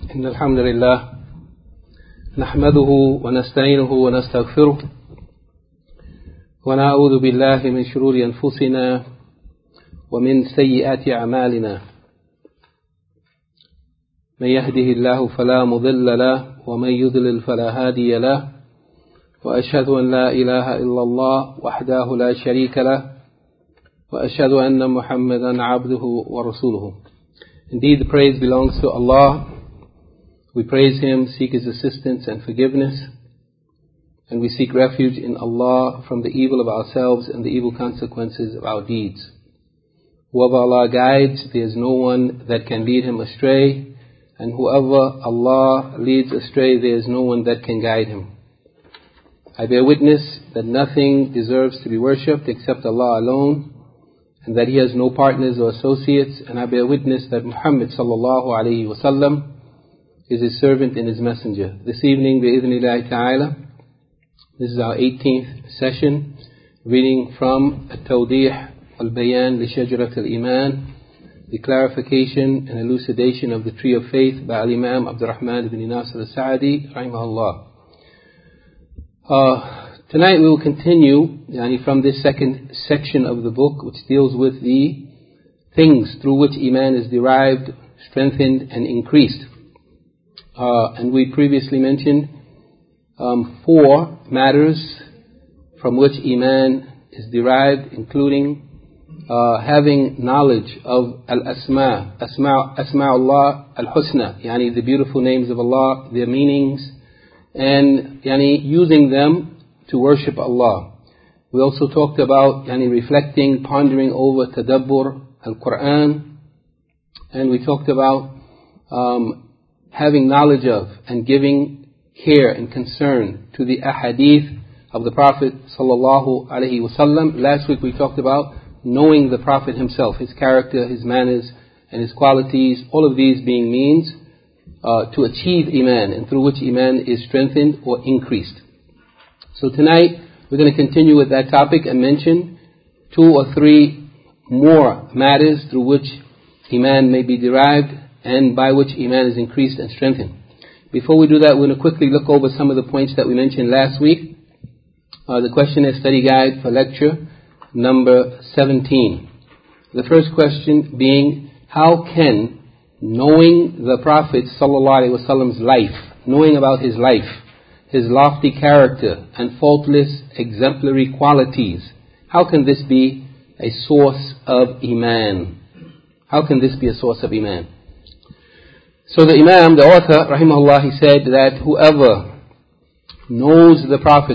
إن الحمد لله نحمده ونستعينه ونستغفره ونعوذ بالله من شرور أنفسنا ومن سيئات أعمالنا من يهده الله فلا مضل له ومن يضلل فلا هادي له وأشهد أن لا إله إلا الله وحده لا شريك له وأشهد أن محمدا عبده ورسوله. Indeed, the praise belongs to Allah. We praise Him, seek His assistance and forgiveness, and we seek refuge in Allah from the evil of ourselves and the evil consequences of our deeds. Whoever Allah guides, there is no one that can lead him astray, and whoever Allah leads astray, there is no one that can guide him. I bear witness that nothing deserves to be worshipped except Allah alone, and that He has no partners or associates, and I bear witness that Muhammad sallallahu alayhi wa sallam is His servant and His messenger. This evening, bi'idhnillahi ta'ala, this is our 18th session, reading from At-Tawdih al-Bayan li Shajarat al-Iman, the clarification and elucidation of the Tree of Faith by Imam Abdurrahman ibn Nasir al-Sa'di, rahimahullah. Tonight we will continue from this second section of the book, which deals with the things through which Iman is derived, strengthened and increased. And we previously mentioned 4 matters from which Iman is derived, including having knowledge of Al-Asma' Allah Al-Husna, the beautiful names of Allah, their meanings, and using them to worship Allah. We also talked about reflecting, pondering over Tadabbur Al-Quran, and we talked about having knowledge of and giving care and concern to the ahadith of the Prophet sallallahu alaihi wasallam. Last week we talked about knowing the Prophet himself, his character, his manners and his qualities, all of these being means to achieve Iman, and through which Iman is strengthened or increased. So tonight we're going to continue with that topic and mention 2 or 3 more matters through which Iman may be derived and by which Iman is increased and strengthened. Before we do that, we're going to quickly look over some of the points that we mentioned last week. The questionnaire study guide for lecture number 17. The first question being, how can knowing the Prophet ﷺ's life, knowing about his life, his lofty character and faultless exemplary qualities, how can this be a source of Iman? How can this be a source of Iman? So the Imam, the author, rahimahullah, he said that whoever knows the Prophet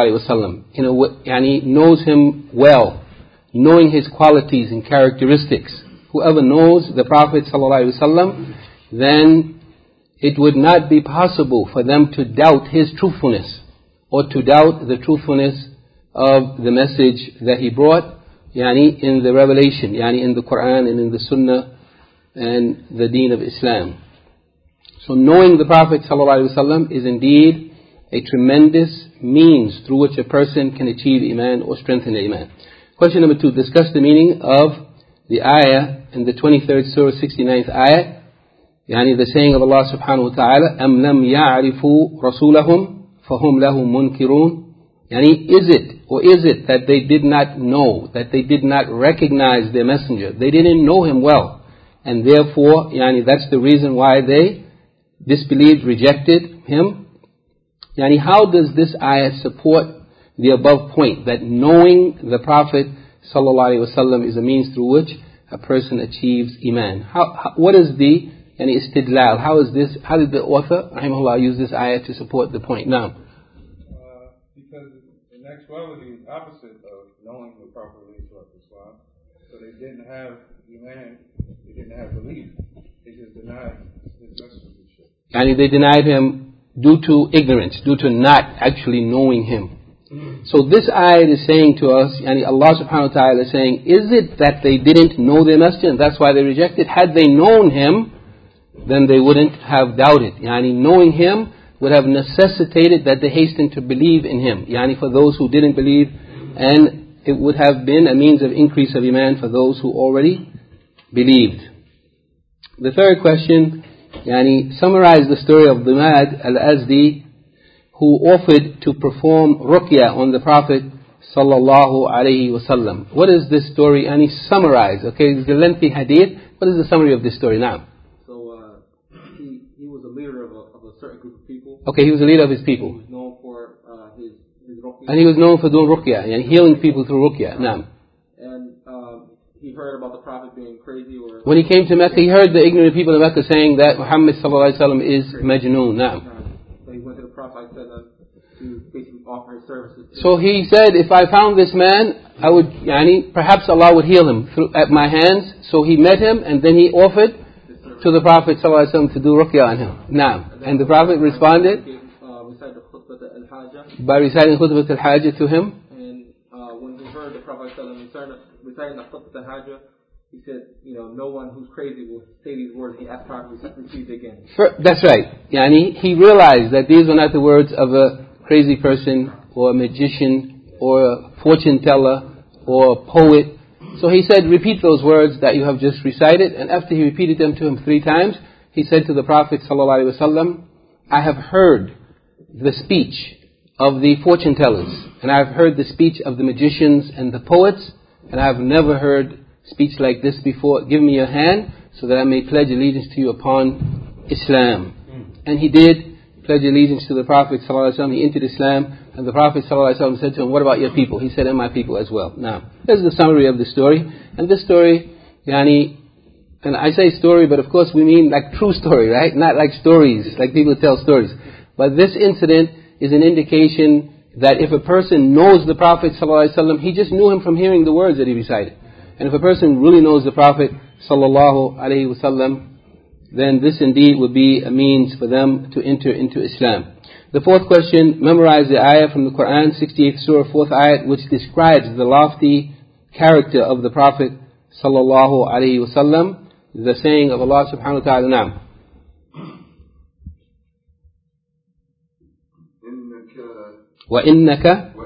ﷺ, knows him well, knowing his qualities and characteristics, whoever knows the Prophet ﷺ, then it would not be possible for them to doubt his truthfulness or to doubt the truthfulness of the message that he brought, in the revelation, in the Quran and in the Sunnah and the Deen of Islam. So knowing the Prophet ﷺ is indeed a tremendous means through which a person can achieve Iman or strengthen Iman. Question number 2, discuss the meaning of the ayah in the 23rd Surah, 69th ayah, the saying of Allah subhanahu wa ta'ala, أَمْ لَمْ يَعْرِفُوا رَسُولَهُمْ فَهُمْ لَهُ مُنْكِرُونَ. Is it that they did not know, that they did not recognize their messenger? They didn't know him well, and therefore, that's the reason why they disbelieved, rejected him. How does this ayah support the above point, that knowing the Prophet ﷺ is a means through which a person achieves Iman? What is the istidlal? How did the author, rahimahullah, use this ayah to support the point? Now, because in actuality is opposite of knowing the Prophet ﷺ. So they didn't have Iman, they didn't have belief. They just denied his messengership. They denied him due to ignorance, due to not actually knowing him. So this ayah is saying to us, Allah subhanahu wa ta'ala is saying, is it that they didn't know their messenger and that's why they rejected? Had they known him, then they wouldn't have doubted. Knowing him would have necessitated that they hasten to believe in him. For those who didn't believe, and it would have been a means of increase of Iman for those who already believed. The third question summarized the story of Dimad al-Azdi, who offered to perform ruqya on the Prophet sallallahu alaihi wasallam. What is this story? And he summarized. Okay, it's a lengthy hadith. What is the summary of this story now? So he was a leader of a certain group of people. Okay, he was a leader of his people. He was known for his ruqya. And he was known for doing ruqya and healing people through ruqya. Now, and he heard about the Prophet being crazy. Or when he came to Mecca, he heard the ignorant people of Mecca saying that Muhammad sallallahu alaihi wasallam is majnoon. Now, so he went to the Prophet to basically offer his services. So he said, if I found this man, I would, perhaps Allah would heal him at my hands. So he met him and then he offered to the Prophet ﷺ to do ruqya on him. Now, and the Prophet responded by reciting khutbat al-hajjah to him. And when he heard the Prophet reciting the khutbat al-hajjah, he said, no one who's crazy will say these words. He asked Prophet to repeat it again. That's right. He realized that these were not the words of a crazy person or a magician or a fortune teller or a poet. So he said, repeat those words that you have just recited. And after he repeated them to him 3 times, he said to the Prophet ﷺ, I have heard the speech of the fortune tellers, and I have heard the speech of the magicians and the poets, and I have never heard speech like this before. Give me your hand so that I may pledge allegiance to you upon Islam. And he did pledge allegiance to the Prophet ﷺ. He entered Islam, and the Prophet ﷺ said to him, what about your people? He said, and my people as well. Now, here's the summary of the story. And this story, and I say story, but of course we mean like true story, right? Not like stories, like people tell stories. But this incident is an indication that if a person knows the Prophet ﷺ, he just knew him from hearing the words that he recited. And if a person really knows the Prophet ﷺ, then this indeed would be a means for them to enter into Islam. The fourth question, memorize the ayah from the Quran, 68th surah, 4th ayat, which describes the lofty character of the Prophet sallallahu alaihi wasallam. The saying of Allah subhanahu wa ta'ala now. وَإِنَّكَ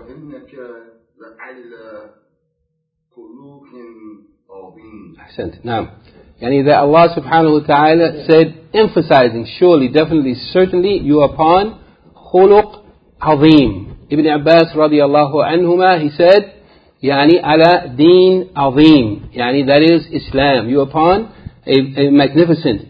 لَعَلَى خُلُقٍ عَظِيمٍ. Ahsant. Now, that Allah subhanahu wa ta'ala said, emphasizing, surely, definitely, certainly, you are upon khuluq azim. Ibn Abbas radiallahu anhuma, he said, ala deen azim. That is Islam. You are upon a magnificent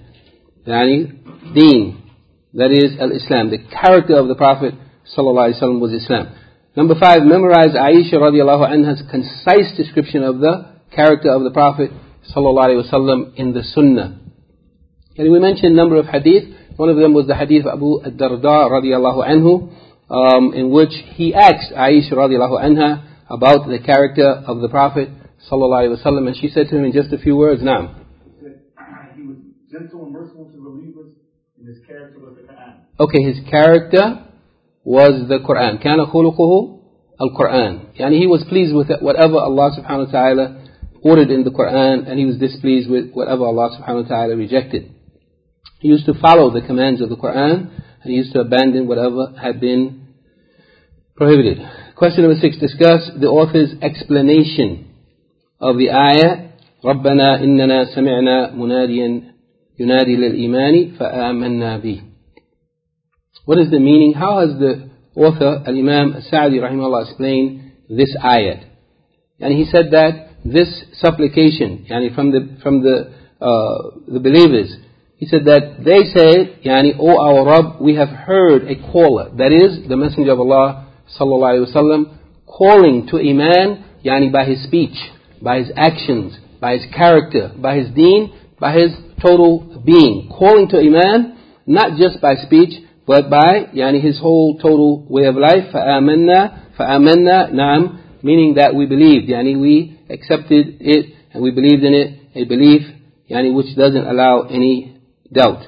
deen. That is al-Islam. The character of the Prophet sallallahu alaihi wasallam was Islam. Number 5, memorize Aisha radiallahu anha's concise description of the character of the Prophet sallallahu alaihi wasallam in the Sunnah. And we mentioned a number of hadith. One of them was the hadith of Abu ad-Darda radiallahu anhu, in which he asked Aisha radiallahu anha about the character of the Prophet sallallahu alaihi wasallam, and she said to him in just a few words, now. He was gentle and merciful to believers, and his character was the Quran. Okay, his character was the Quran. كان خلقه القرآن. He was pleased with whatever Allah subhanahu wa ta'ala ordered in the Quran, and he was displeased with whatever Allah subhanahu wa ta'ala rejected. He used to follow the commands of the Quran, and he used to abandon whatever had been prohibited. Question number 6, discuss the author's explanation of the ayah, رَبَّنَا إِنَّنَا سَمِعْنَا مُنَادِيًا يُنَادِي لِلْإِيمَانِ فَآمَنَّا بِهِ. What is the meaning? How has the author, Al-Imam As-Sa'di rahimahullah, explained this ayat? And he said that this supplication, from the believers, he said that they said, O our Rabb, we have heard a caller, that is the Messenger of Allah sallallahu alaihi wasallam, calling to Iman, by his speech, by his actions, by his character, by his deen, by his total being, calling to Iman, not just by speech, but by his whole total way of life. فَآمَنَّا نَعَمْ, meaning that we believed, we accepted it and we believed in it, a belief which doesn't allow any doubt.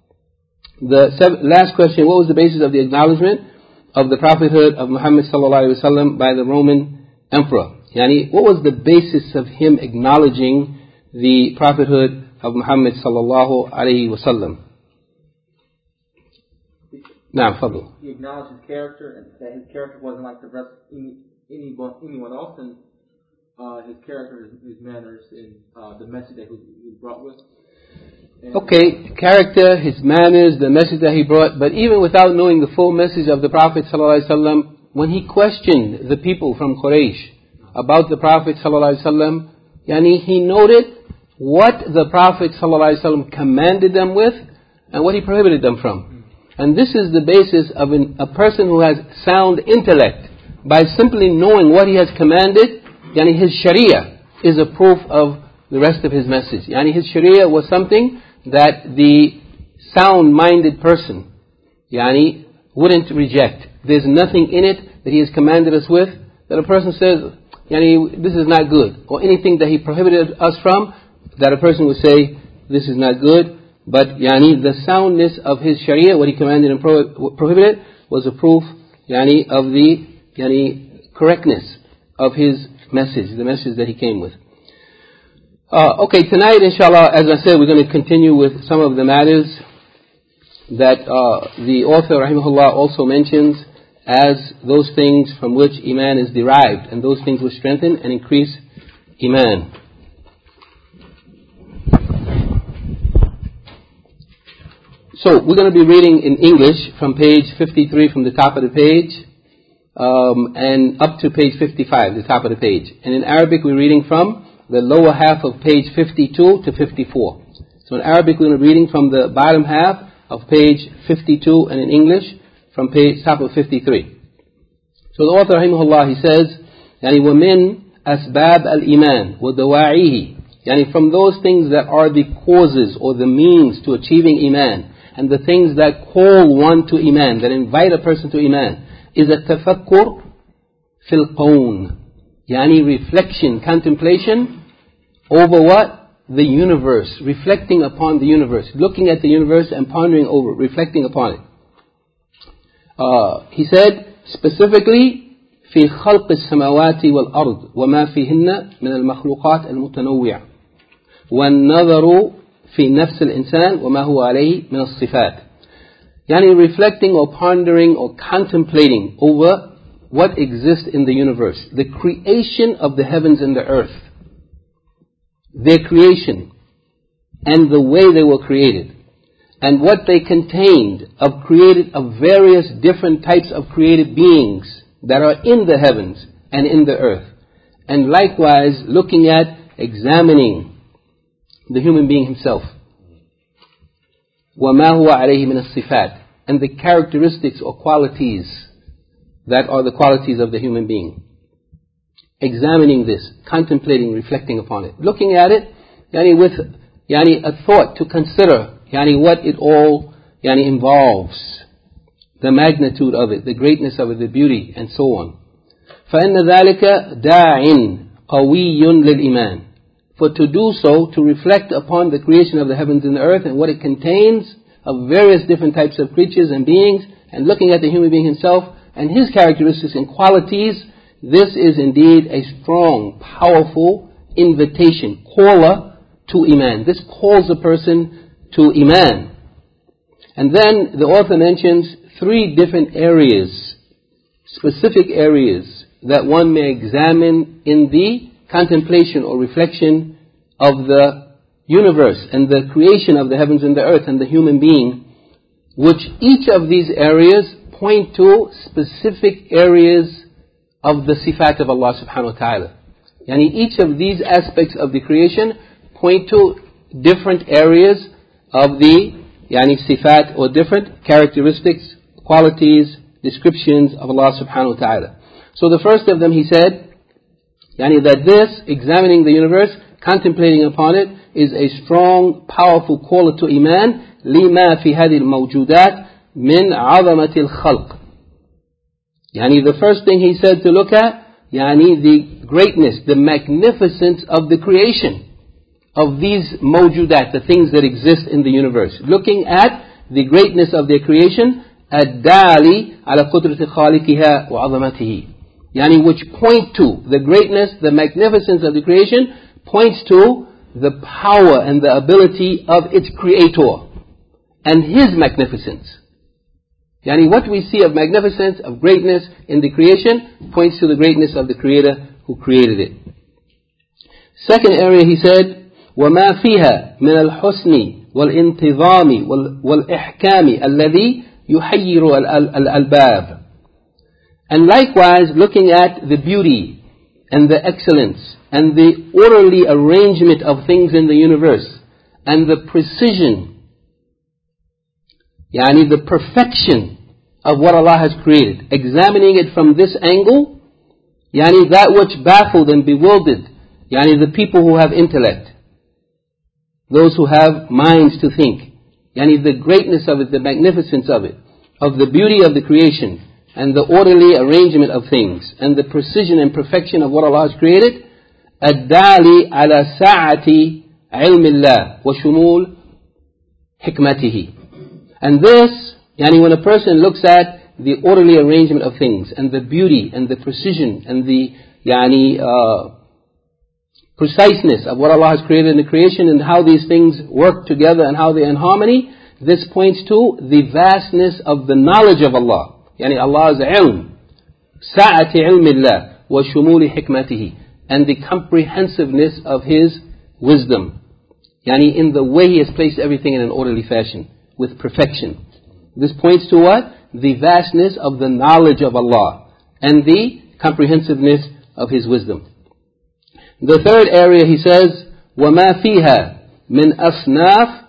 The last question, what was the basis of the acknowledgement of the prophethood of Muhammad sallallahu alaihi wasallam by the Roman emperor? What was the basis of him acknowledging the prophethood of Muhammad sallallahu alaihi wasallam? Now, Fadl. He acknowledged his character, and that his character wasn't like the rest anyone else, and his character, his manners, and the message that he was brought with. Okay, character, his manners, the message that he brought, but even without knowing the full message of the Prophet ﷺ, when he questioned the people from Quraysh about the Prophet ﷺ, he noted what the Prophet ﷺ commanded them with and what he prohibited them from. And this is the basis of a person who has sound intellect. By simply knowing what he has commanded, his sharia is a proof of the rest of his message. His sharia was something that the sound-minded person wouldn't reject. There's nothing in it that he has commanded us with that a person says, this is not good. Or anything that he prohibited us from, that a person would say, this is not good. But the soundness of his sharia, what he commanded and prohibited, was a proof of the correctness of his message, the message that he came with. Okay, tonight inshallah, as I said, we're going to continue with some of the matters that the author rahimahullah also mentions as those things from which iman is derived, and those things which strengthen and increase iman. So we're going to be reading in English from page 53 from the top of the page and up to page 55, the top of the page. And in Arabic we're reading from the lower half of page 52 to 54. So in Arabic we're reading from the bottom half of page 52, and in English from top of 53. So the author rahimahullah, he says, وَمِن أَسْبَابِ الْإِيمَانِ وَدَوَاعِيهِ, from those things that are the causes or the means to achieving iman, and the things that call one to iman, that invite a person to iman, is a tafakkur fil qawn, reflection, contemplation over what? The universe, reflecting upon the universe, looking at the universe and pondering over it, reflecting upon it. He said specifically في خلق السماوات والأرض وما فيهن من المخلوقات المتنوعة والنظر في نفس الإنسان وما هو عليه من الصفات. Reflecting or pondering or contemplating over what exists in the universe, the creation of the heavens and the earth, their creation and the way they were created, and what they contained of various different types of created beings that are in the heavens and in the earth. And likewise looking at, examining the human being himself. وَمَا هُوَ عَلَيْهِ مِنَ الصِّفَاتِ, and the characteristics or qualities that are the qualities of the human being. Examining this, contemplating, reflecting upon it, looking at it with a thought to consider what it all involves, the magnitude of it, the greatness of it, the beauty, and so on. فَإِنَّ ذَلِكَ دَاعٍ قَوِيٌّ لِلْإِيمَانِ, for to do so, to reflect upon the creation of the heavens and the earth and what it contains of various different types of creatures and beings, and looking at the human being himself and his characteristics and qualities, this is indeed a strong, powerful invitation, caller to iman. This calls a person to iman. And then the author mentions 3 different areas, specific areas that one may examine in the contemplation or reflection of the universe and the creation of the heavens and the earth and the human being, which each of these areas point to specific areas of the sifat of Allah subhanahu wa ta'ala. Each of these aspects of the creation point to different areas of the sifat, or different characteristics, qualities, descriptions of Allah subhanahu wa ta'ala. So the first of them, he said, that this, examining the universe, contemplating upon it, is a strong, powerful caller to iman, لما في هذه الموجودات من عظمة الخلق. The first thing he said to look at, the greatness, the magnificence of the creation of these mawjudat, the things that exist in the universe. Looking at the greatness of their creation, الدالي على قدرة خالقها وعظمته. Which point to the greatness, the magnificence of the creation, points to the power and the ability of its creator and his magnificence. What we see of magnificence, of greatness in the creation, points to the greatness of the creator who created it. Second area, he said, وَمَا فِيهَا مِنَ الْحُسْنِ والانتظام والإحكام الذي يحير الألباب. And likewise, looking at the beauty and the excellence and the orderly arrangement of things in the universe and the precision, yani the perfection of what Allah has created, examining it from this angle, yani that which baffled and bewildered, yani the people who have intellect, those who have minds to think, yani the greatness of it, the magnificence of it, of the beauty of the creation, and the orderly arrangement of things, and the precision and perfection of what Allah has created, الدالي على سعة علم الله وشمول حكمته. And this, yani when a person looks at the orderly arrangement of things, and the beauty, and the precision, and the preciseness of what Allah has created in the creation, and how these things work together, and how they're in harmony, this points to the vastness of the knowledge of Allah. Yani Allah's ilm, sa'ati ilmillah wa shumuli hikmatihi, and the comprehensiveness of His wisdom. Yani in the way He has placed everything in an orderly fashion, with perfection. This points to what? The vastness of the knowledge of Allah, and the comprehensiveness of His wisdom. The third area he says, وَمَا فِيهَا مِنْ أَصْنَافِ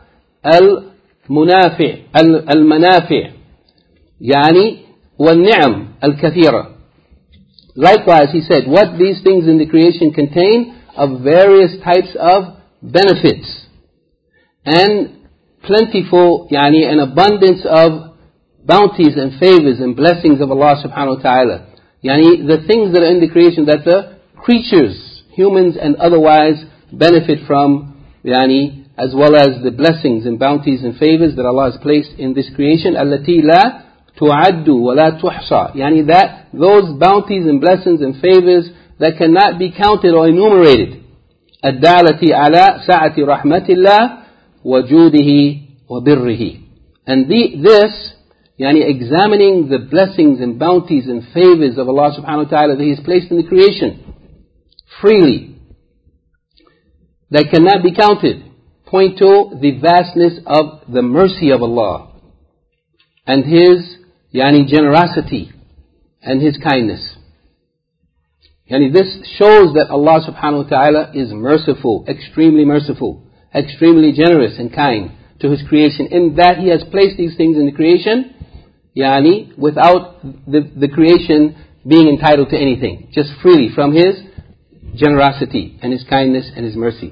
الْمَنَافِعِ يعني وَالنِّعَمْ الْكَثِيرَةِ. Likewise, he said, what these things in the creation contain of various types of benefits and plentiful, yani an abundance of bounties and favors and blessings of Allah subhanahu wa ta'ala. Yani the things that are in the creation that the creatures, humans and otherwise, benefit from, yani as well as the blessings and bounties and favors that Allah has placed in this creation. التي لا تعد ولا تحصى, yani that those bounties and blessings and favors that cannot be counted or enumerated. الدالة على سعة رحمة الله وجوده وبره. And this, yani examining the blessings and bounties and favors of Allah subhanahu wa ta'ala that He has placed in the creation freely, that cannot be counted, point to the vastness of the mercy of Allah and His yani generosity and His kindness. Yani this shows that Allah subhanahu wa ta'ala is merciful, extremely generous and kind to His creation, in that He has placed these things in the creation, yani without the creation being entitled to anything, just freely from His generosity and His kindness and His mercy.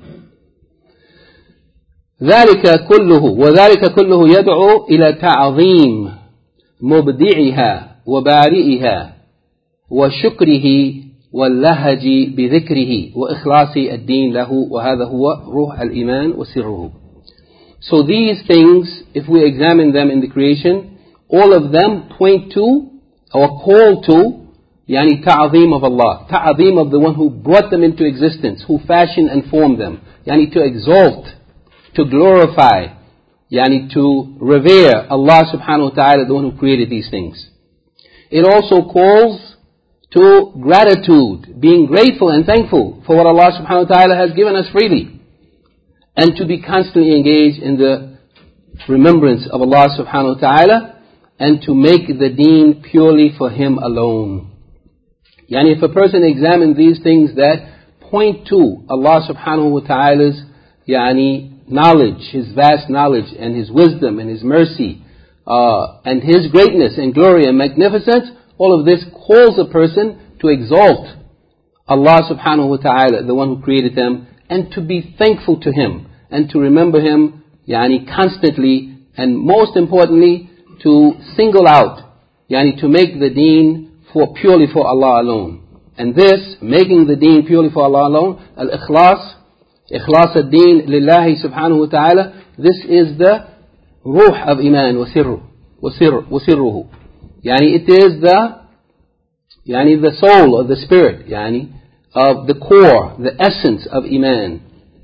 ذلك كله يدعو إلى تعظيم مبدعها وبارئها وشكره واللهج بذكره وإخلاص الدين له وهذا هو روح الإيمان وسره. So these things, if we examine them in the creation, all of them point to or call to yani ta'zim of Allah, ta'zim of the one who brought them into existence, who fashioned and formed them, yani to exalt, to glorify, yani to revere Allah subhanahu wa ta'ala, the one who created these things. It also calls to gratitude, being grateful and thankful for what Allah subhanahu wa ta'ala has given us freely, and to be constantly engaged in the remembrance of Allah subhanahu wa ta'ala, and to make the deen purely for Him alone. Yani if a person examines these things that point to Allah subhanahu wa ta'ala's yani knowledge, His vast knowledge and His wisdom and His mercy and His greatness and glory and magnificence, all of this calls a person to exalt Allah subhanahu wa ta'ala, the one who created them, and to be thankful to Him and to remember Him yani constantly, and most importantly to single out, yani to make the deen purely for Allah alone. And this, making the deen purely for Allah alone, al-ikhlas, ikhlas ad-deen lillahi subhanahu wa ta'ala, this is the ruh of iman wa sirruhu. Yani it is the soul of the spirit, yani of the core, the essence of iman.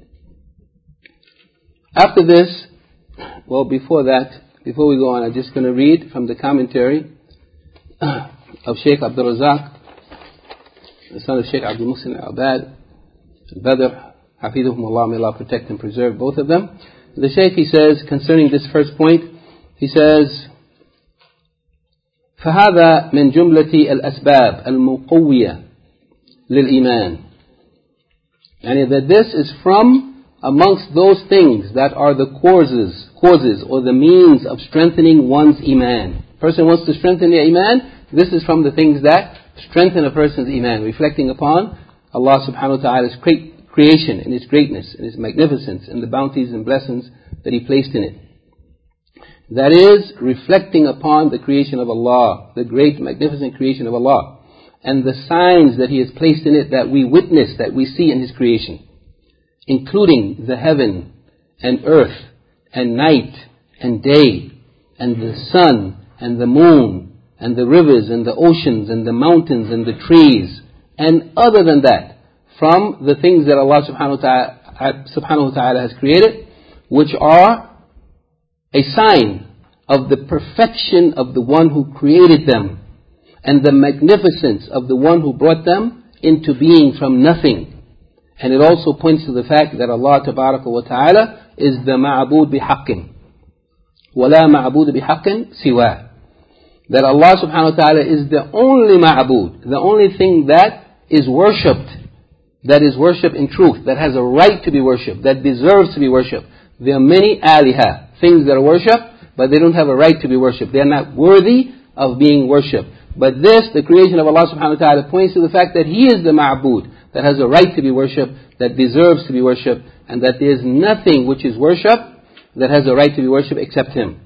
After this, well before we go on, I'm just going to read from the commentary of Shaykh Abdul Razak, the son of Shaykh Abdul Muhsin al-Abad al-Badr, Hafidhahum Allah, may Allah protect and preserve both of them. The Shaykh, he says, concerning this first point, he says, فهذا من جملة الأسباب المقوية للإيمان. And that this is from amongst those things that are the causes or the means of strengthening one's Iman. Person wants to strengthen their Iman, this is from the things that strengthen a person's Iman, reflecting upon Allah subhanahu wa ta'ala's creation and His greatness and His magnificence and the bounties and blessings that He placed in it. That is, reflecting upon the creation of Allah, the great magnificent creation of Allah, and the signs that He has placed in it that we witness, that we see in His creation, including the heaven and earth and night and day and the sun and the moon and the rivers and the oceans and the mountains and the trees, and other than that, from the things that Allah subhanahu wa ta'ala has created, which are a sign of the perfection of the one who created them and the magnificence of the one who brought them into being from nothing. And it also points to the fact that Allah tabaraka wa ta'ala is the ma'bud bihaqqin. وَلَا مَعْبُودَ بِحَقٍّ سِوَاهُ. That Allah subhanahu wa ta'ala is the only ma'bud, the only thing that is worshipped in truth, that has a right to be worshipped, that deserves to be worshipped. There are many aliha, things that are worshipped, but they don't have a right to be worshipped. They are not worthy of being worshipped. But this, the creation of Allah subhanahu wa ta'ala, points to the fact that He is the ma'bud, that has a right to be worshipped, that deserves to be worshipped, and that there is nothing which is worshipped that has a right to be worshipped except Him.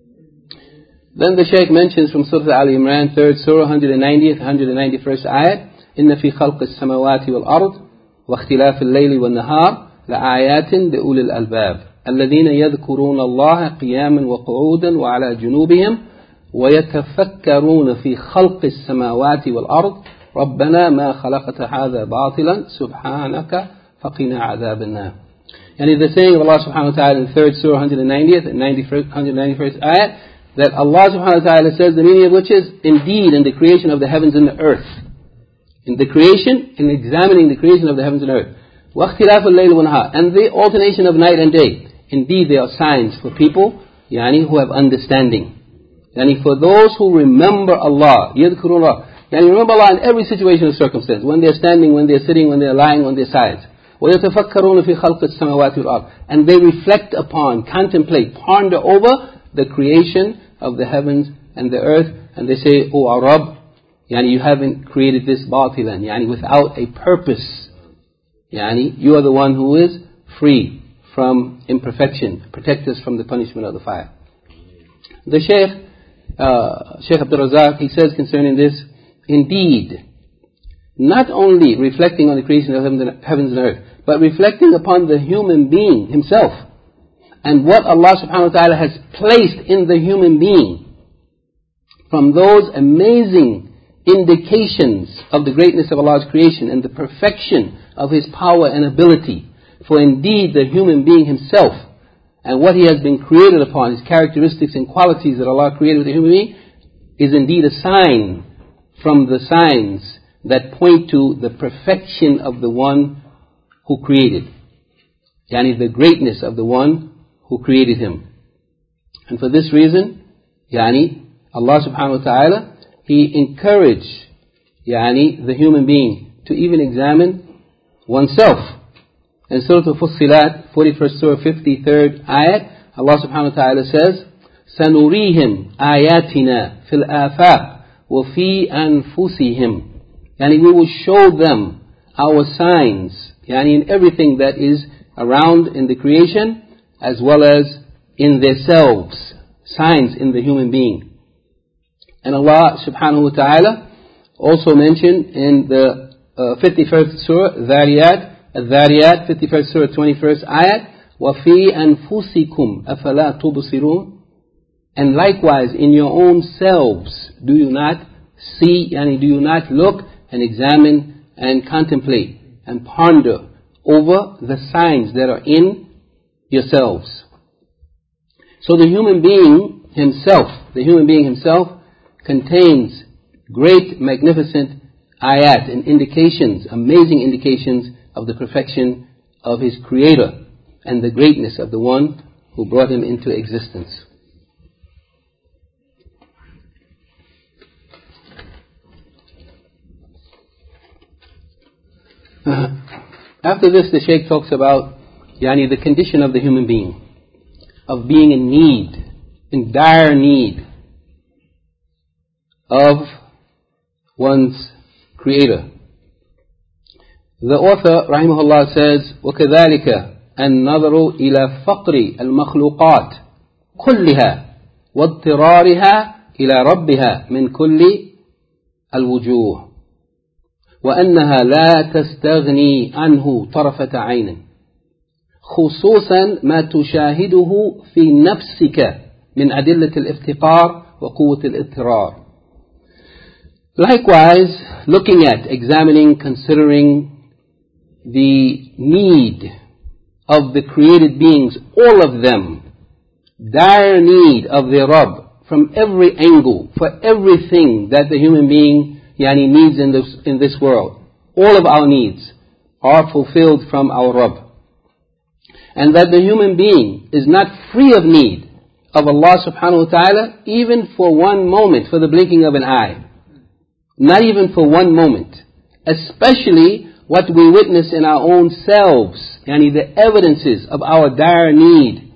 Then the Shaykh mentions from Surah Al Imran, 3rd Surah, 190th, 191st ayat, إِنَّ فِي خَلْقِ السَّمَوَاتِ وَالْأَرْضِ وَاخْتِلَافِ اللَّيْلِ وَالنَّهَارِ لَآيَاتٍ لِأُولِي الْأَلْبَابِ الَّذِينَ يَذْكُرُونَ اللَّهَ قِيَامًا وَقُعُودًا وَعَلَى جُنُوبِهِمْ وَيَتَفَكَّرُونَ فِي خَلْقِ السَّمَاوَاتِ وَالْأَرْضِ رَبَّنَا مَا خَلَقْتَ هَذَا بَاطِلًا سُبْحَانَكَ فَقِنَا عَذَابَ النَّارِ. And the saying of Allah subhanahu wa ta'ala in 3rd Surah, 190th and 191st ayat, that Allah subhanahu wa ta'ala says, the meaning of which is, indeed, in the creation of the heavens and the earth. In the creation, in examining the creation of the heavens and earth. وَاخْتِلَافُ اللَّيْلِ وَالنَّهَارِ. And the alternation of night and day. Indeed, they are signs for people, who have understanding. For those who remember Allah, يَذْكُرُونَ اللَّهِ. Remember Allah in every situation and circumstance. When they're standing, when they're sitting, when they're lying on their sides. وَيَتَفَكَّرُونَ فِي خَلْقِ السَّمَاوَاتِ وَالْأَرْضِ. And they reflect upon, contemplate, ponder over the creation of the heavens and the earth. And they say, O our Rabb, you haven't created this batilan, without a purpose. You are the one who is free from imperfection. Protect us from the punishment of the fire. The Shaykh Abdul Razak, he says concerning this, indeed, not only reflecting on the creation of heavens and earth, but reflecting upon the human being himself, and what Allah subhanahu wa ta'ala has placed in the human being, from those amazing indications of the greatness of Allah's creation and the perfection of His power and ability. For indeed the human being himself and what he has been created upon, his characteristics and qualities that Allah created with the human being, is indeed a sign from the signs that point to the perfection of the one who created. The greatness of the one who created him. And for this reason, Allah subhanahu wa ta'ala, He encouraged the human being to even examine oneself. In Surah Al-Fussilat, 41st Surah, 53rd ayat, Allah subhanahu wa ta'ala says, سَنُرِيهِمْ آيَاتِنَا فِي الْآفَاقِ وَفِي أَنفُسِهِمْ. We will show them our signs, in everything that is around in the creation, as well as in themselves, signs in the human being. And Allah subhanahu wa ta'ala also mentioned in the 51st Surah, Al-Dhariyat, 51st Surah, 21st ayat, وَفِي أَنفُسِكُمْ أَفَلَا تُبْصِرُونَ. And likewise, in your own selves, do you not see, do you not look and examine and contemplate and ponder over the signs that are in yourselves? So the human being himself contains great, magnificent ayat and indications, amazing indications of the perfection of his Creator and the greatness of the one who brought him into existence. After this, the Shaykh talks about the condition of the human being, of being in need, in dire need of one's Creator. The author, rahimahullah, says, وَكَذَلِكَ النَّظَرُ إِلَى فَقْرِ الْمَخْلُوقَاتِ كُلِّهَا وَاضْطِرَارِهَا إِلَى رَبِّهَا مِنْ كُلِّ الْوُجُوهِ وأنها لا تستغني عنه طرفة عين خصوصا ما تشاهده في نفسك من أدلة الافتقار وقوة الاضطرار. Likewise, looking at, examining, considering the need of the created beings, all of them, dire need of their Rabb from every angle, for everything that the human being needs in this world. All of our needs are fulfilled from our Rabb. And that the human being is not free of need of Allah subhanahu wa ta'ala, even for one moment, for the blinking of an eye. Not even for one moment. Especially what we witness in our own selves, the evidences of our dire need.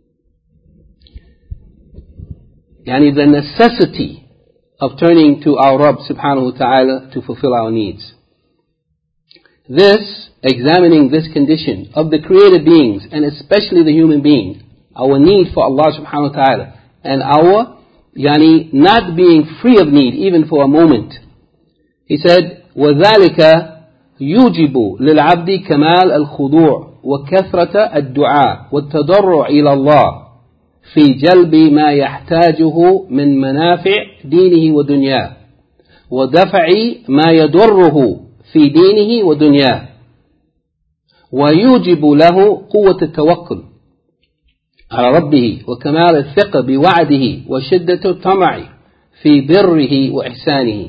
The necessity of turning to our Rabb subhanahu wa ta'ala to fulfill our needs. This, examining this condition of the created beings, and especially the human being, our need for Allah subhanahu wa ta'ala, and our not being free of need even for a moment. He said, وَذَلِكَ يُوجِبُ لِلْعَبْدِ كَمَالَ الْخُضُوعِ وَكَثْرَةَ الدُّعَاءِ وَالتَّضَرُّعِ إِلَى اللَّهِ في جلب ما يحتاجه من منافع دينه ودنياه ودفع ما يضره في دينه ودنياه ويوجب له قوة التوكل على ربه وكمال الثقة بوعده وشدة الطمع في بره وإحسانه.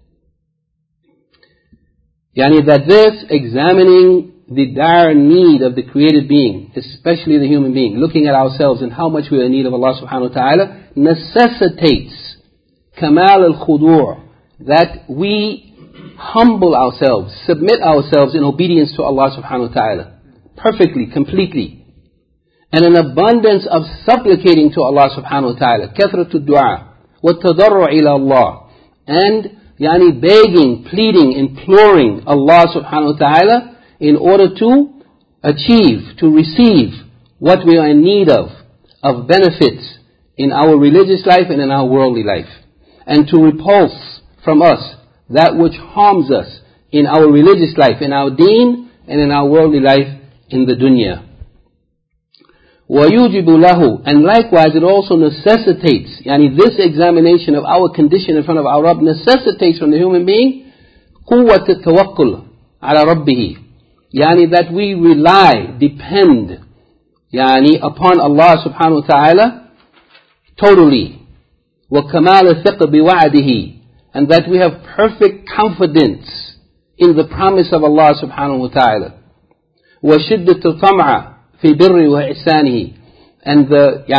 That this, examining the dire need of the created being, especially the human being, looking at ourselves and how much we are in need of Allah subhanahu wa ta'ala, necessitates kamal al-khudu', that we humble ourselves, submit ourselves in obedience to Allah subhanahu wa ta'ala, perfectly, completely, and an abundance of supplicating to Allah subhanahu wa ta'ala, kathratu du'a, wa tadarru' ila Allah, and begging, pleading, imploring Allah subhanahu wa ta'ala in order to achieve, to receive what we are in need of benefits in our religious life and in our worldly life, and to repulse from us that which harms us in our religious life, in our deen, and in our worldly life in the dunya. وَيُوجِبُ لَهُ, and likewise it also necessitates, this examination of our condition in front of our Rabb necessitates from the human being قُوَّةَ التَّوَكُّلِ عَلَى رَبِّهِ, that we rely, depend, upon Allah subhanahu wa ta'ala totally. وَكَمَالَ الثِّقَ بِوَعْدِهِ, and that we have perfect confidence in the promise of Allah subhanahu wa ta'ala. وَشِدَّةُ الطَّمْعِ فِي بِرِّ وَإِحْسَانِهِ, and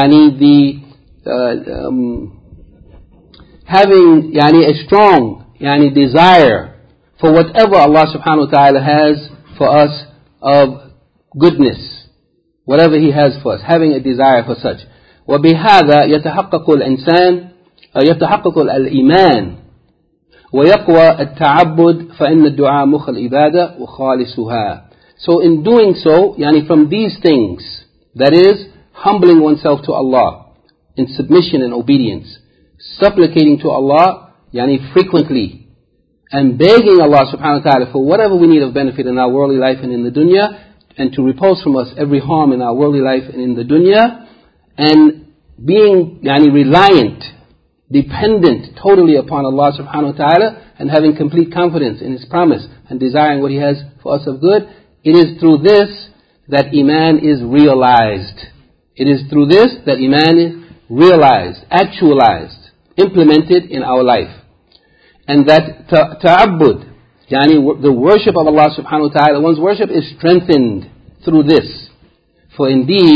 having a strong desire for whatever Allah subhanahu wa ta'ala has for us of goodness, whatever He has for us, having a desire for such. وبهذا يتحقق الإنسان يتحقق الإيمان ويقوى التعبد فإن الدعاء مخ العبادة وخالصها. So in doing so, from these things, that is, humbling oneself to Allah in submission and obedience, supplicating to Allah frequently, and begging Allah subhanahu wa ta'ala for whatever we need of benefit in our worldly life and in the dunya, and to repulse from us every harm in our worldly life and in the dunya, and being reliant, dependent totally upon Allah subhanahu wa ta'ala, and having complete confidence in His promise and desiring what He has for us of good. It is through this that Iman is realized. It is through this that Iman is realized, actualized, implemented in our life. And that ta'abbud, the worship of Allah subhanahu wa ta'ala, one's worship is strengthened through this. For indeed,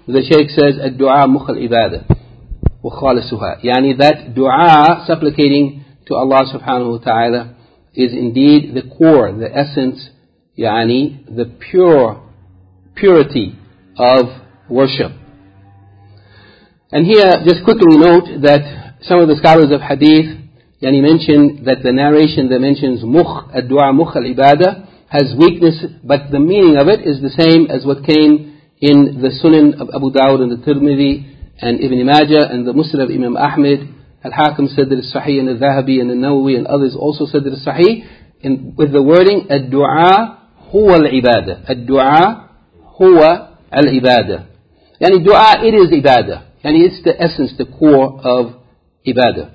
the Shaykh says, الدعاء مخ العبادة وخالصها. Yani that dua, supplicating to Allah subhanahu wa ta'ala, is indeed the core, the essence, yani the purity of worship. And here, just quickly note that some of the scholars of hadith, yani mention that the narration that mentions mukh, ad-du'a mukh al-ibadah, has weakness, but the meaning of it is the same as what came in the Sunan of Abu Dawud and the Tirmidhi and Ibn Majah and the Musnad of Imam Ahmed. Al-Hakim said that it's Sahih, and Al-Dhahabi and Al-Nawawi and others also said that it's Sahih, with the wording ad-du'a huwa al-ibadah. Ad-du'a huwa al-ibadah. Yani du'a, it is ibadah. Yani it's the essence, the core of ibadah.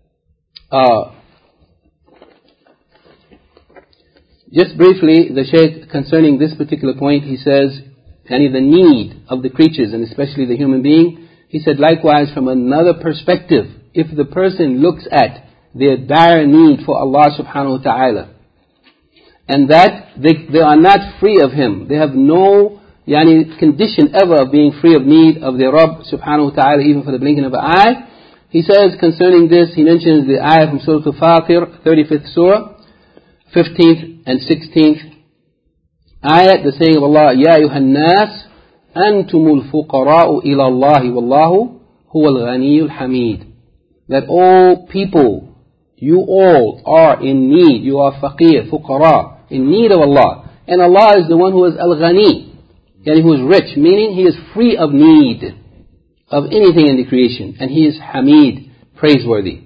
Just briefly, the Shaykh, concerning this particular point, he says, yani the need of the creatures, and especially the human being, he said, likewise, from another perspective, if the person looks at their dire need for Allah subhanahu wa ta'ala, and that they are not free of Him, they have no yani condition ever of being free of need of their Rabb subhanahu wa ta'ala, even for the blinking of an eye. He says concerning this, he mentions the ayah from Surah Al-Fatir, 35th Surah, 15th and 16th ayah, the saying of Allah, Ya ayuhan nas, antumul fuqara'u ila Allahi wallahu huwal ghaniyul hamid. That all people, you all are in need, you are faqir, fuqara, in need of Allah. And Allah is the one who is al-ghani, yani who is rich, meaning He is free of need of anything in the creation. And He is Hamid, praiseworthy.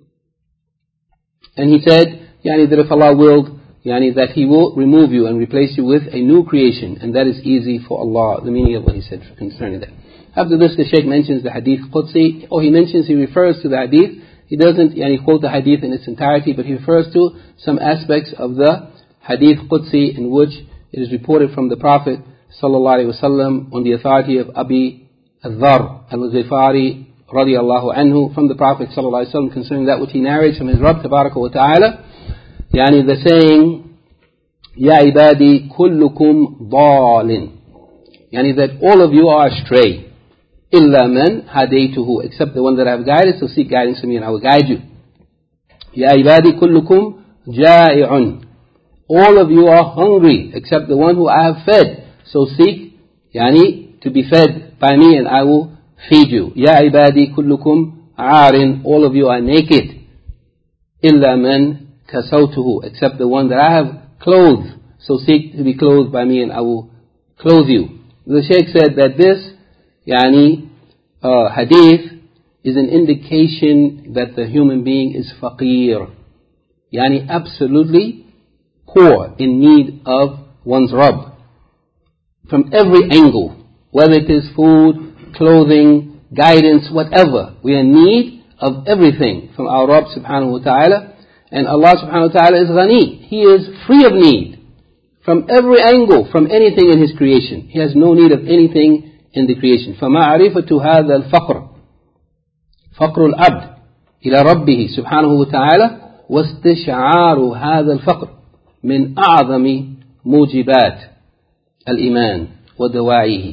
And He said, yani that if Allah willed, yani that He will remove you and replace you with a new creation. And that is easy for Allah, the meaning of what He said concerning that. After this, the Shaykh mentions the Hadith Qudsi, or he refers to the Hadith. He doesn't yani quote the Hadith in its entirety, but he refers to some aspects of the Hadith Qudsi in which it is reported from the Prophet sallallahu alaihi wasallam on the authority of Abi Al-Dharr Al-Ghifari radiyallahu anhu, from the Prophet sallallahu alaihi wasallam, concerning that which he narrates from his Rabb tabaraka wa ta'ala, yani the saying, Ya ibadi kullukum dhalin, yani that all of you are astray, illa man hadaytuhu, except the one that I have guided, so seek guidance from me and I will guide you. Ya ibadi kullukum ja'i'un, all of you are hungry, except the one who I have fed, so seek, yani, to be fed by me and I will feed you. Ya ibadi kullukum aarin, all of you are naked. Illa man kasawtuhu, except the one that I have clothed. So seek to be clothed by me and I will clothe you. The Shaykh said that this, yani, hadith is an indication that the human being is faqir. Yani absolutely poor, in need of one's Rabb. From every angle, whether it is food, clothing, guidance, whatever. We are in need of everything from our Rabb subhanahu wa ta'ala. And Allah subhanahu wa ta'ala is ghani. He is free of need from every angle, from anything in His creation. He has no need of anything in the creation. فَمَعْرِفَةُ هَذَا الْفَقْرِ فَقْرُ الْعَبْدِ إِلَى رَبِّهِ سُبْحَانَهُ وَتَعَالَى وَاسْتِشْعَارُ هَذَا الْفَقْرِ مِنْ أَعْظَمِ مُوجِبَاتِ الْإِيمَانِ وَدَوَاعِهِ.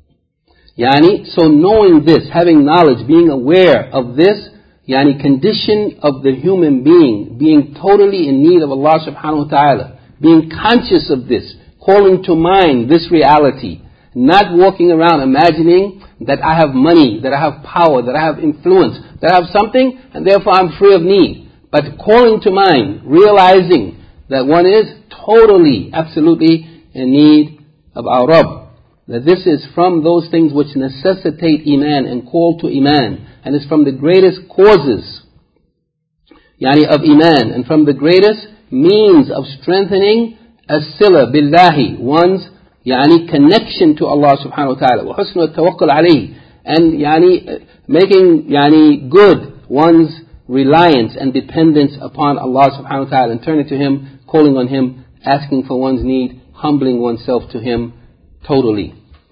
Yani, so knowing this, having knowledge, being aware of this, yani condition of the human being, being totally in need of Allah subhanahu wa ta'ala, being conscious of this, calling to mind this reality, not walking around imagining that I have money, that I have power, that I have influence, that I have something, and therefore I'm free of need. But calling to mind, realizing that one is totally, absolutely in need of our Rabb. That this is from those things which necessitate Iman and call to Iman. And is from the greatest causes, yani of Iman, and from the greatest means of strengthening as-sila billahi, one's yani connection to Allah subhanahu wa ta'ala, wa husnu at-tawakkul alayhi, and yani making yani good one's reliance and dependence upon Allah subhanahu wa ta'ala, and turning to Him, calling on Him, asking for one's need, humbling oneself to Him totally.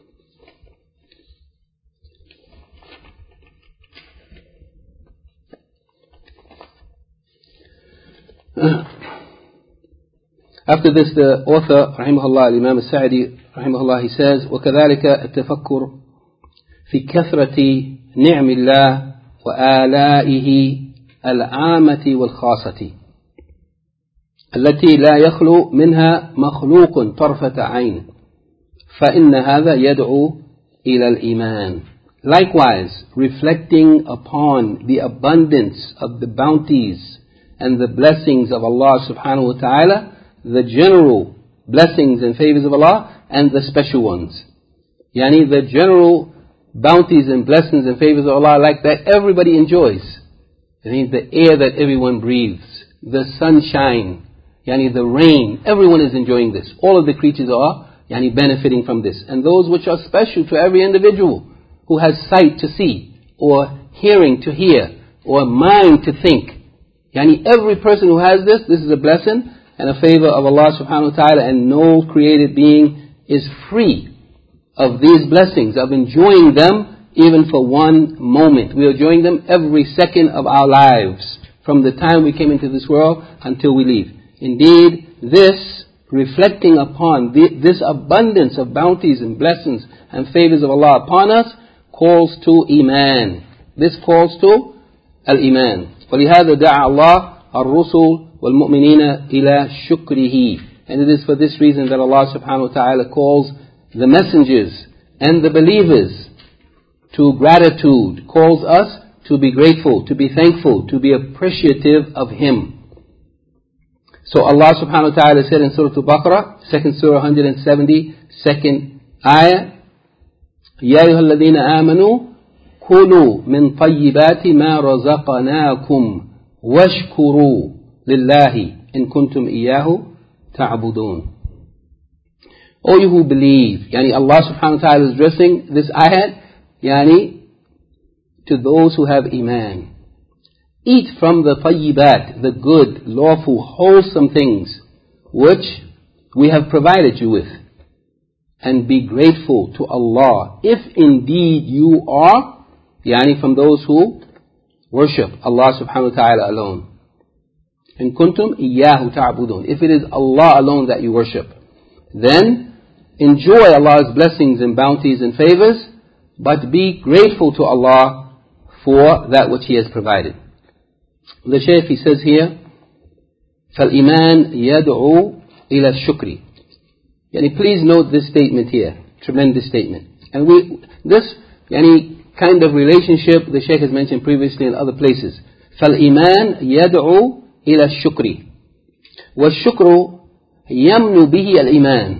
After this, the author, rahimahullah, Imam al-Sa'di, rahimahullah, he says, وَكَذَلِكَ التَّفَكُّرُ في كثرة نعم الله وآلائه العامة والخاصة التي لا يخلو منها مخلوق طرفة عين فإن هذا يدعو إلى الإيمان. Likewise, reflecting upon the abundance of the bounties and the blessings of Allah subhanahu wa ta'ala, the general blessings and favors of Allah and the special ones. Yani the general bounties and blessings and favors of Allah like that everybody enjoys. It means the air that everyone breathes, the sunshine, yani the rain, everyone is enjoying this. All of the creatures are yani benefiting from this. And those which are special to every individual who has sight to see, or hearing to hear, or mind to think. Yani every person who has this is a blessing and a favor of Allah subhanahu wa ta'ala, and no created being is free of these blessings, of enjoying them even for one moment. We are enjoying them every second of our lives, from the time we came into this world until we leave. Indeed, this, reflecting upon this abundance of bounties and blessings and favors of Allah upon us, calls to Iman. This calls to Al-Iman. وَلِهَذَا دَعَى اللَّهُ الرُّسُلَ وَالْمُؤْمِنِينَ إِلَى شُكْرِهِ. And it is for this reason that Allah subhanahu wa ta'ala calls the messengers and the believers to gratitude, calls us to be grateful, to be thankful, to be appreciative of Him. So Allah subhanahu wa ta'ala said in Surah Al-Baqarah, 2nd Surah 172nd ayah, يا أيها الذين آمنوا كلوا من طيبات ما رزقناكم واشكروا لله إن كنتم إياه تعبدون. O you who believe, yani Allah subhanahu wa ta'ala is addressing this ayat, yani to those who have iman. Eat from the tayyibat, the good, lawful, wholesome things which we have provided you with. And be grateful to Allah if indeed you are yani from those who worship Allah subhanahu wa ta'ala alone. In kuntum iyyahu ta'budun. If it is Allah alone that you worship, then enjoy Allah's blessings and bounties and favors, but be grateful to Allah for that which He has provided. The Shaykh, he says here, فَالْإِيمَانِ يَدْعُو إِلَى الشُّكْرِ. Yani please note this statement here, tremendous statement. And this kind of relationship the Shaykh has mentioned previously in other places. فَالْإِيمَانِ يَدْعُو إِلَى الشُّكْرِ وَالشُّكْرُ يَمْنُ بِهِ الْإِيمَانِ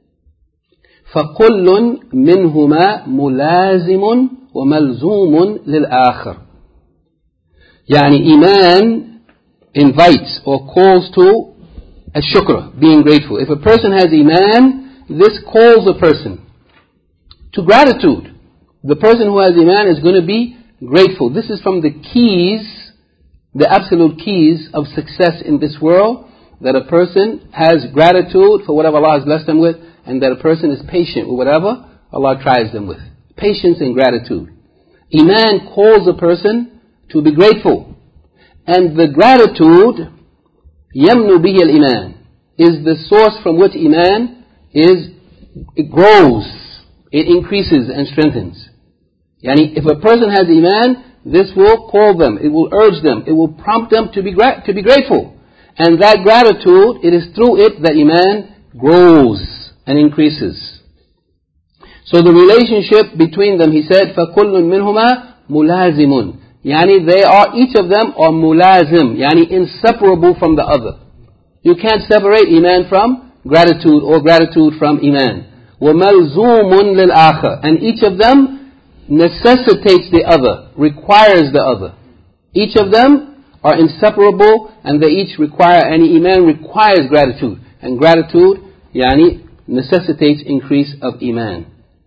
فَكُلٌّ مِّنْهُمَا مُلَازِمٌ وَمَلْزُومٌ لِلْآخَرِ. Yani Iman invites or calls to ash-shukr, being grateful. If a person has Iman, this calls a person to gratitude. The person who has Iman is going to be grateful. This is from the keys, the absolute keys of success in this world, that a person has gratitude for whatever Allah has blessed them with, and that a person is patient with whatever Allah tries them with. Patience and gratitude. Iman calls a person to be grateful. And the gratitude, يَمْنُ بِهِ الْإِيمَانِ, is the source from which Iman it grows, it increases and strengthens. Yani if a person has Iman, this will call them, it will urge them, it will prompt them to be grateful. And that gratitude, it is through it that Iman grows and increases. So the relationship between them, he said, فَكُلٌّ مِّنْهُمَا مُلَازِمٌ. Yani they are, each of them are mulazim, yani inseparable from the other. You can't separate Iman from gratitude or gratitude from Iman. وَمَلْزُومٌ لِلْآخَرِ. And each of them necessitates the other, requires the other. Each of them are inseparable and they each require, and Iman requires gratitude. And gratitude, yani necessitates increase of Iman.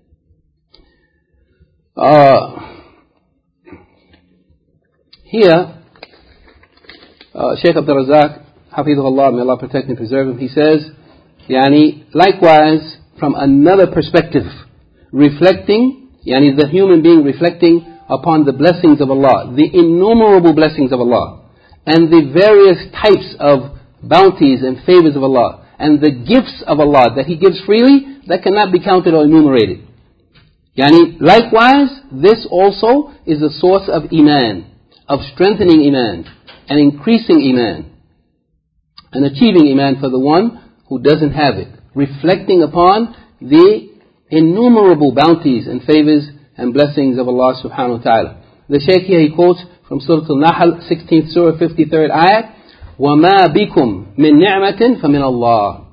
Here, Shaykh Abdul Razak, Hafidhullah, may Allah protect and preserve him, he says, yani, likewise, from another perspective, reflecting, yani the human being reflecting upon the blessings of Allah, the innumerable blessings of Allah, and the various types of bounties and favors of Allah, and the gifts of Allah that He gives freely, that cannot be counted or enumerated. Yani, likewise, this also is a source of iman, of strengthening iman, and increasing iman, and achieving iman for the one who doesn't have it, reflecting upon the innumerable bounties and favors and blessings of Allah subhanahu wa ta'ala. The Shaykh here, he quotes from Surah Al-Nahl, 16th Surah, 53rd ayat, وَمَا بِكُمْ مِن نِعْمَةٍ فَمِنَ اللَّهِ.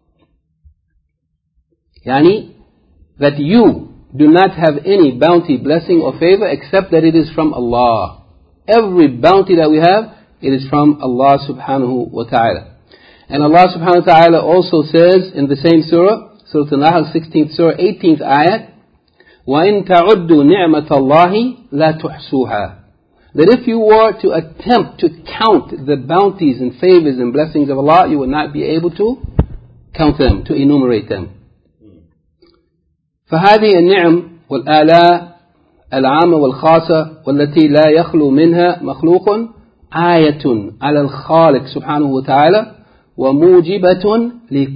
Yani, that you do not have any bounty, blessing or favor except that it is from Allah. Every bounty that we have, it is from Allah subhanahu wa ta'ala. And Allah subhanahu wa ta'ala also says in the same surah, Surah Al-Nahl, 16th surah, 18th ayat, وَإِن تَعُدُّوا نِعْمَةَ اللَّهِ لَا تُحْصُوهَا. That if you were to attempt to count the bounties and favors and blessings of Allah, you would not be able to count them, to enumerate them. فهذه النعم والآلاء العامة والخاصة والتي لا يخلو منها مخلوق آية على الخالق سبحانه وتعالى وموجبة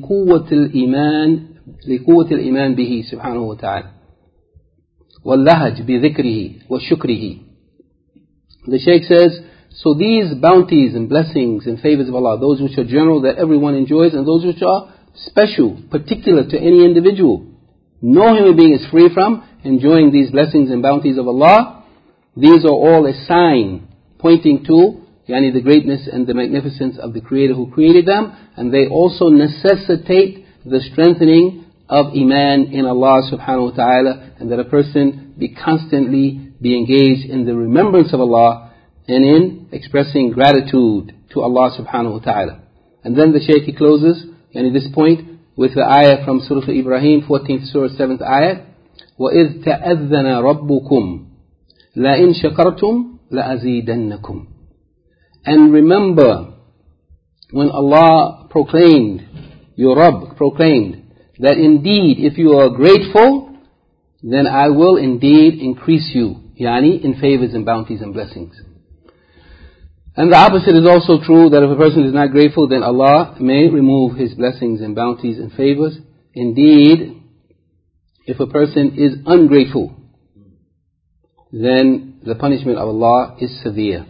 لقوة الإيمان به سبحانه وتعالى واللهج بذكره وشكره. The Shaykh says, so these bounties and blessings and favors of Allah, those which are general that everyone enjoys, and those which are special, particular to any individual, no human being is free from enjoying these blessings and bounties of Allah. These are all a sign pointing to the greatness and the magnificence of the Creator who created them, and they also necessitate the strengthening of Iman in Allah subhanahu wa ta'ala, and that a person be engaged in the remembrance of Allah and in expressing gratitude to Allah subhanahu wa ta'ala. And then the Shaykh, he closes this point with the ayah from Surah Ibrahim, 14th Surah, 7th ayah, وَإِذْ تَأَذَّنَ رَبُّكُمْ لَإِن شَكَرْتُمْ لَأَزِيدَنَّكُمْ. And remember when Allah proclaimed, your Rabb proclaimed, that indeed if you are grateful, then I will indeed increase you, in favors and bounties and blessings. And the opposite is also true, that if a person is not grateful, then Allah may remove his blessings and bounties and favors. Indeed, if a person is ungrateful, then the punishment of Allah is severe.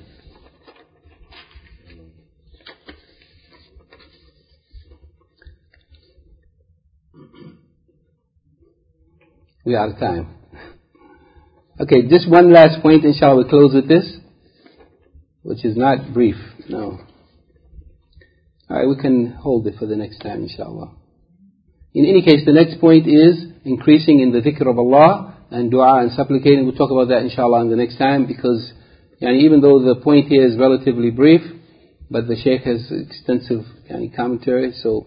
We are out of time. Okay, just one last point, inshallah, we'll close with this, which is not brief, no. Alright, we can hold it for the next time, inshallah. In any case, the next point is increasing in the dhikr of Allah and dua and supplicating. We'll talk about that, inshallah, in the next time, because even though the point here is relatively brief, but the Shaykh has extensive commentary, so...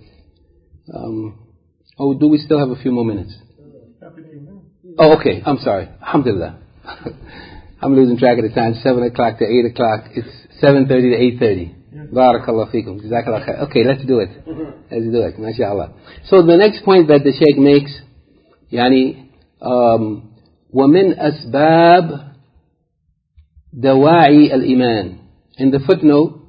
do we still have a few more minutes? Oh, okay, I'm sorry. Alhamdulillah. I'm losing track of the time. 7 o'clock to 8 o'clock. It's 7:30 to 8:30. Barakallahu feekum. Jazakallah khair. Okay, let's do it. Let's do it. MashaAllah. So the next point that the Shaykh makes, وَمِنْ أَسْبَابِ دَوَاعِي الْإِيمَانِ. In the footnote,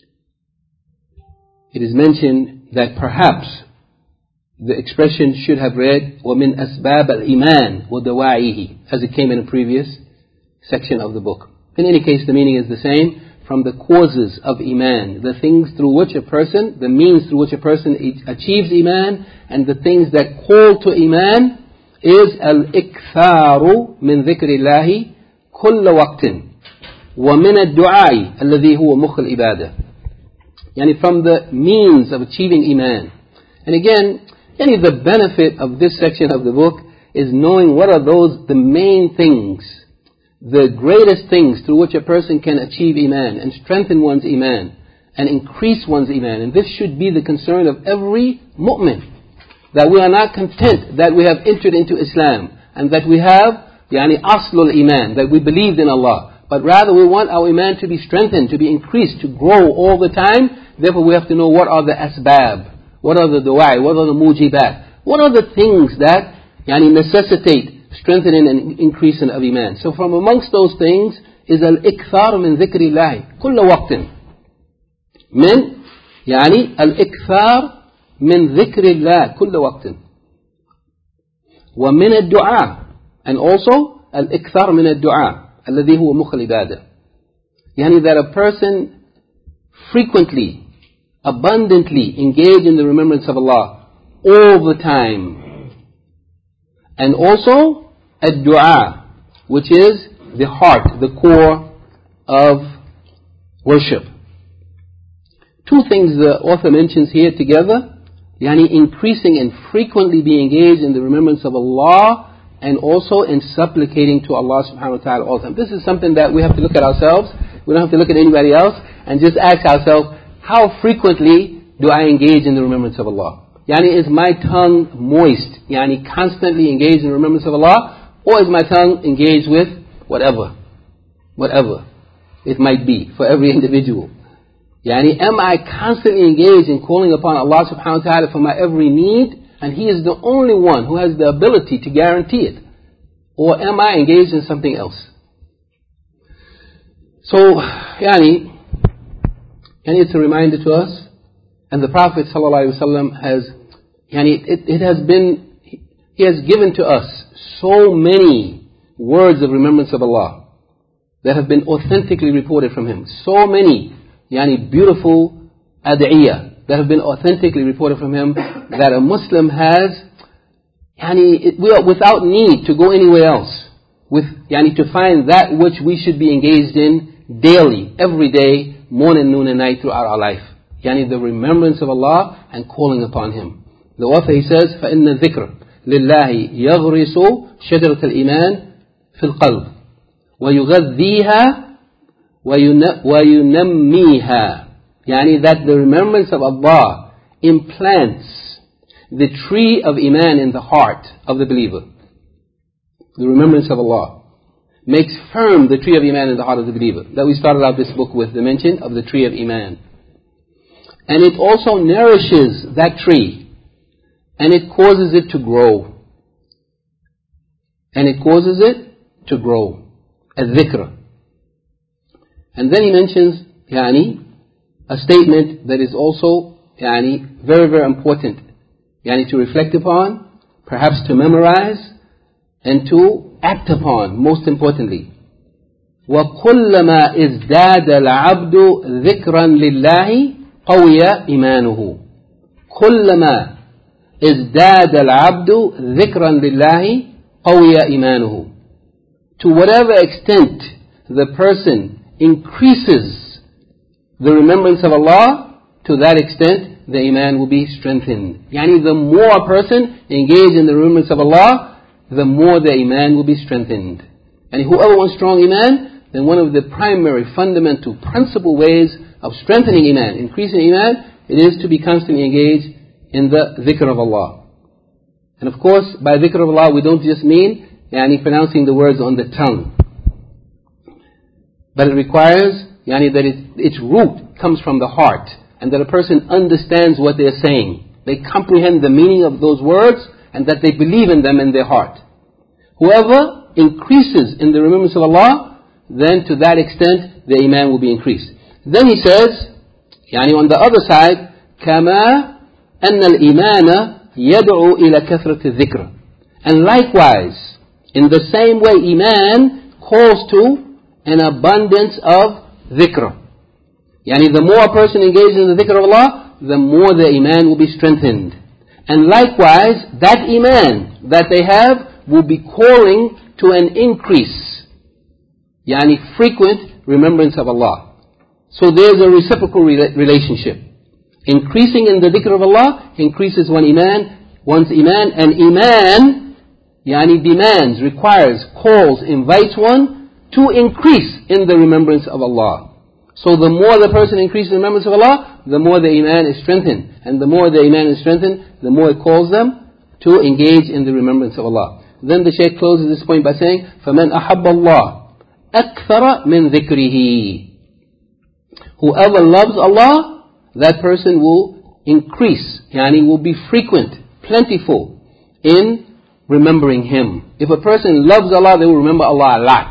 it is mentioned that perhaps the expression should have read وَمِنْ أَسْبَابِ الْإِيمَانِ وَدَوَاعِهِ, as it came in a previous section of the book. In any case, the meaning is the same. From the causes of Iman, the things through which a person, the means through which a person achieves Iman, and the things that call to Iman, is al-iktharu min dhikrillahi kulla waqtin wa min ad-du'ai alladhi huwa mukh al-ibadah. From the means of achieving Iman. And again, the benefit of this section of the book is knowing what are the main things, the greatest things through which a person can achieve Iman and strengthen one's Iman and increase one's Iman. And this should be the concern of every mu'min, that we are not content that we have entered into Islam and that we have aslul Iman, that we believed in Allah, but rather we want our Iman to be strengthened, to be increased, to grow all the time. Therefore we have to know what are the asbab, what are the du'a, what are the mujibat, what are the things that necessitate strengthening and increasing of Iman. So from amongst those things is al-ikthar min dhikrillah kulla waqtin. Al-ikthar min dhikrillah kulla waqtin. Wa min ad-du'a. And also, al-ikthar min al-du'a, alladhi huwa mukh al-ibadah. Yani that a person frequently, abundantly engage in the remembrance of Allah all the time. And also, ad-du'a, which is the heart, the core of worship. Two things the author mentions here together, yani increasing and frequently being engaged in the remembrance of Allah, and also in supplicating to Allah subhanahu wa ta'ala all the time. This is something that we have to look at ourselves. We don't have to look at anybody else, and just ask ourselves, how frequently do I engage in the remembrance of Allah? Yani is my tongue moist, yani constantly engaged in the remembrance of Allah, or is my tongue engaged with whatever it might be for every individual? Yani, am I constantly engaged in calling upon Allah subhanahu wa ta'ala for my every need, and He is the only one who has the ability to guarantee it? Or am I engaged in something else? So, yani it's a reminder to us, and the Prophet sallallahu alaihi wasallam has, he has given to us so many words of remembrance of Allah that have been authentically reported from him. So many beautiful ad'iyah that have been authentically reported from him, that a Muslim has, without need to go anywhere else, to find that which we should be engaged in daily, every day, morning, noon and night throughout our life. The remembrance of Allah and calling upon Him. The author, he says, فَإِنَّ الذِّكْرَ لِلَّهِ يَغْرِسُ شَجَرَةَ الْإِيمَانِ فِي الْقَلْبِ وَيُغَذِّيهَا وَيُنَمِّيهَا. That the remembrance of Allah implants the tree of Iman in the heart of the believer. The remembrance of Allah makes firm the tree of Iman in the heart of the believer. That we started out this book with, the mention of the tree of Iman. And it also nourishes that tree, and it causes it to grow. And it causes it to grow. Al-dhikr. And then he mentions, a statement that is also, very, very important, to reflect upon, perhaps to memorize, and to act upon, most importantly. وَكُلَّمَا إِزْدَادَ الْعَبْدُ ذِكْرًا لِلَّهِ قَوِيَ إِيمَانُهُ. كُلَّمَا إِزْدَادَ الْعَبْدُ ذِكْرًا لِلَّهِ قَوِيَ إِيمَانُهُ. To whatever extent the person increases the remembrance of Allah, to that extent the Iman will be strengthened. The more a person engaged in the remembrance of Allah, the more the Iman will be strengthened. And whoever wants strong Iman, then one of the primary, fundamental, principal ways of strengthening Iman, increasing Iman, it is to be constantly engaged in the dhikr of Allah. And of course, by dhikr of Allah, we don't just mean pronouncing the words on the tongue. But it requires that its root comes from the heart, and that a person understands what they're saying. They comprehend the meaning of those words, and that they believe in them in their heart. Whoever increases in the remembrance of Allah, then to that extent the Iman will be increased. Then he says, on the other side, كَمَا أَنَّ الْإِيمَانَ يَدْعُو إِلَى كَثْرَةِ الذِّكْرِ. And likewise, in the same way, Iman calls to an abundance of dhikr. The more a person engages in the dhikr of Allah, the more the Iman will be strengthened. And likewise, that Iman that they have will be calling to an increase, frequent remembrance of Allah. So there's a reciprocal relationship. Increasing in the dhikr of Allah increases one's Iman, and Iman demands, requires, calls, invites one to increase in the remembrance of Allah. So the more the person increases in remembrance of Allah, the more the Iman is strengthened. And the more the Iman is strengthened, the more it calls them to engage in the remembrance of Allah. Then the Shaykh closes this point by saying, فَمَنْ أَحَبَّ اللَّهِ أَكْثَرَ مِنْ ذِكْرِهِ. Whoever loves Allah, that person will increase, will be frequent, plentiful in remembering Him. If a person loves Allah, they will remember Allah a lot.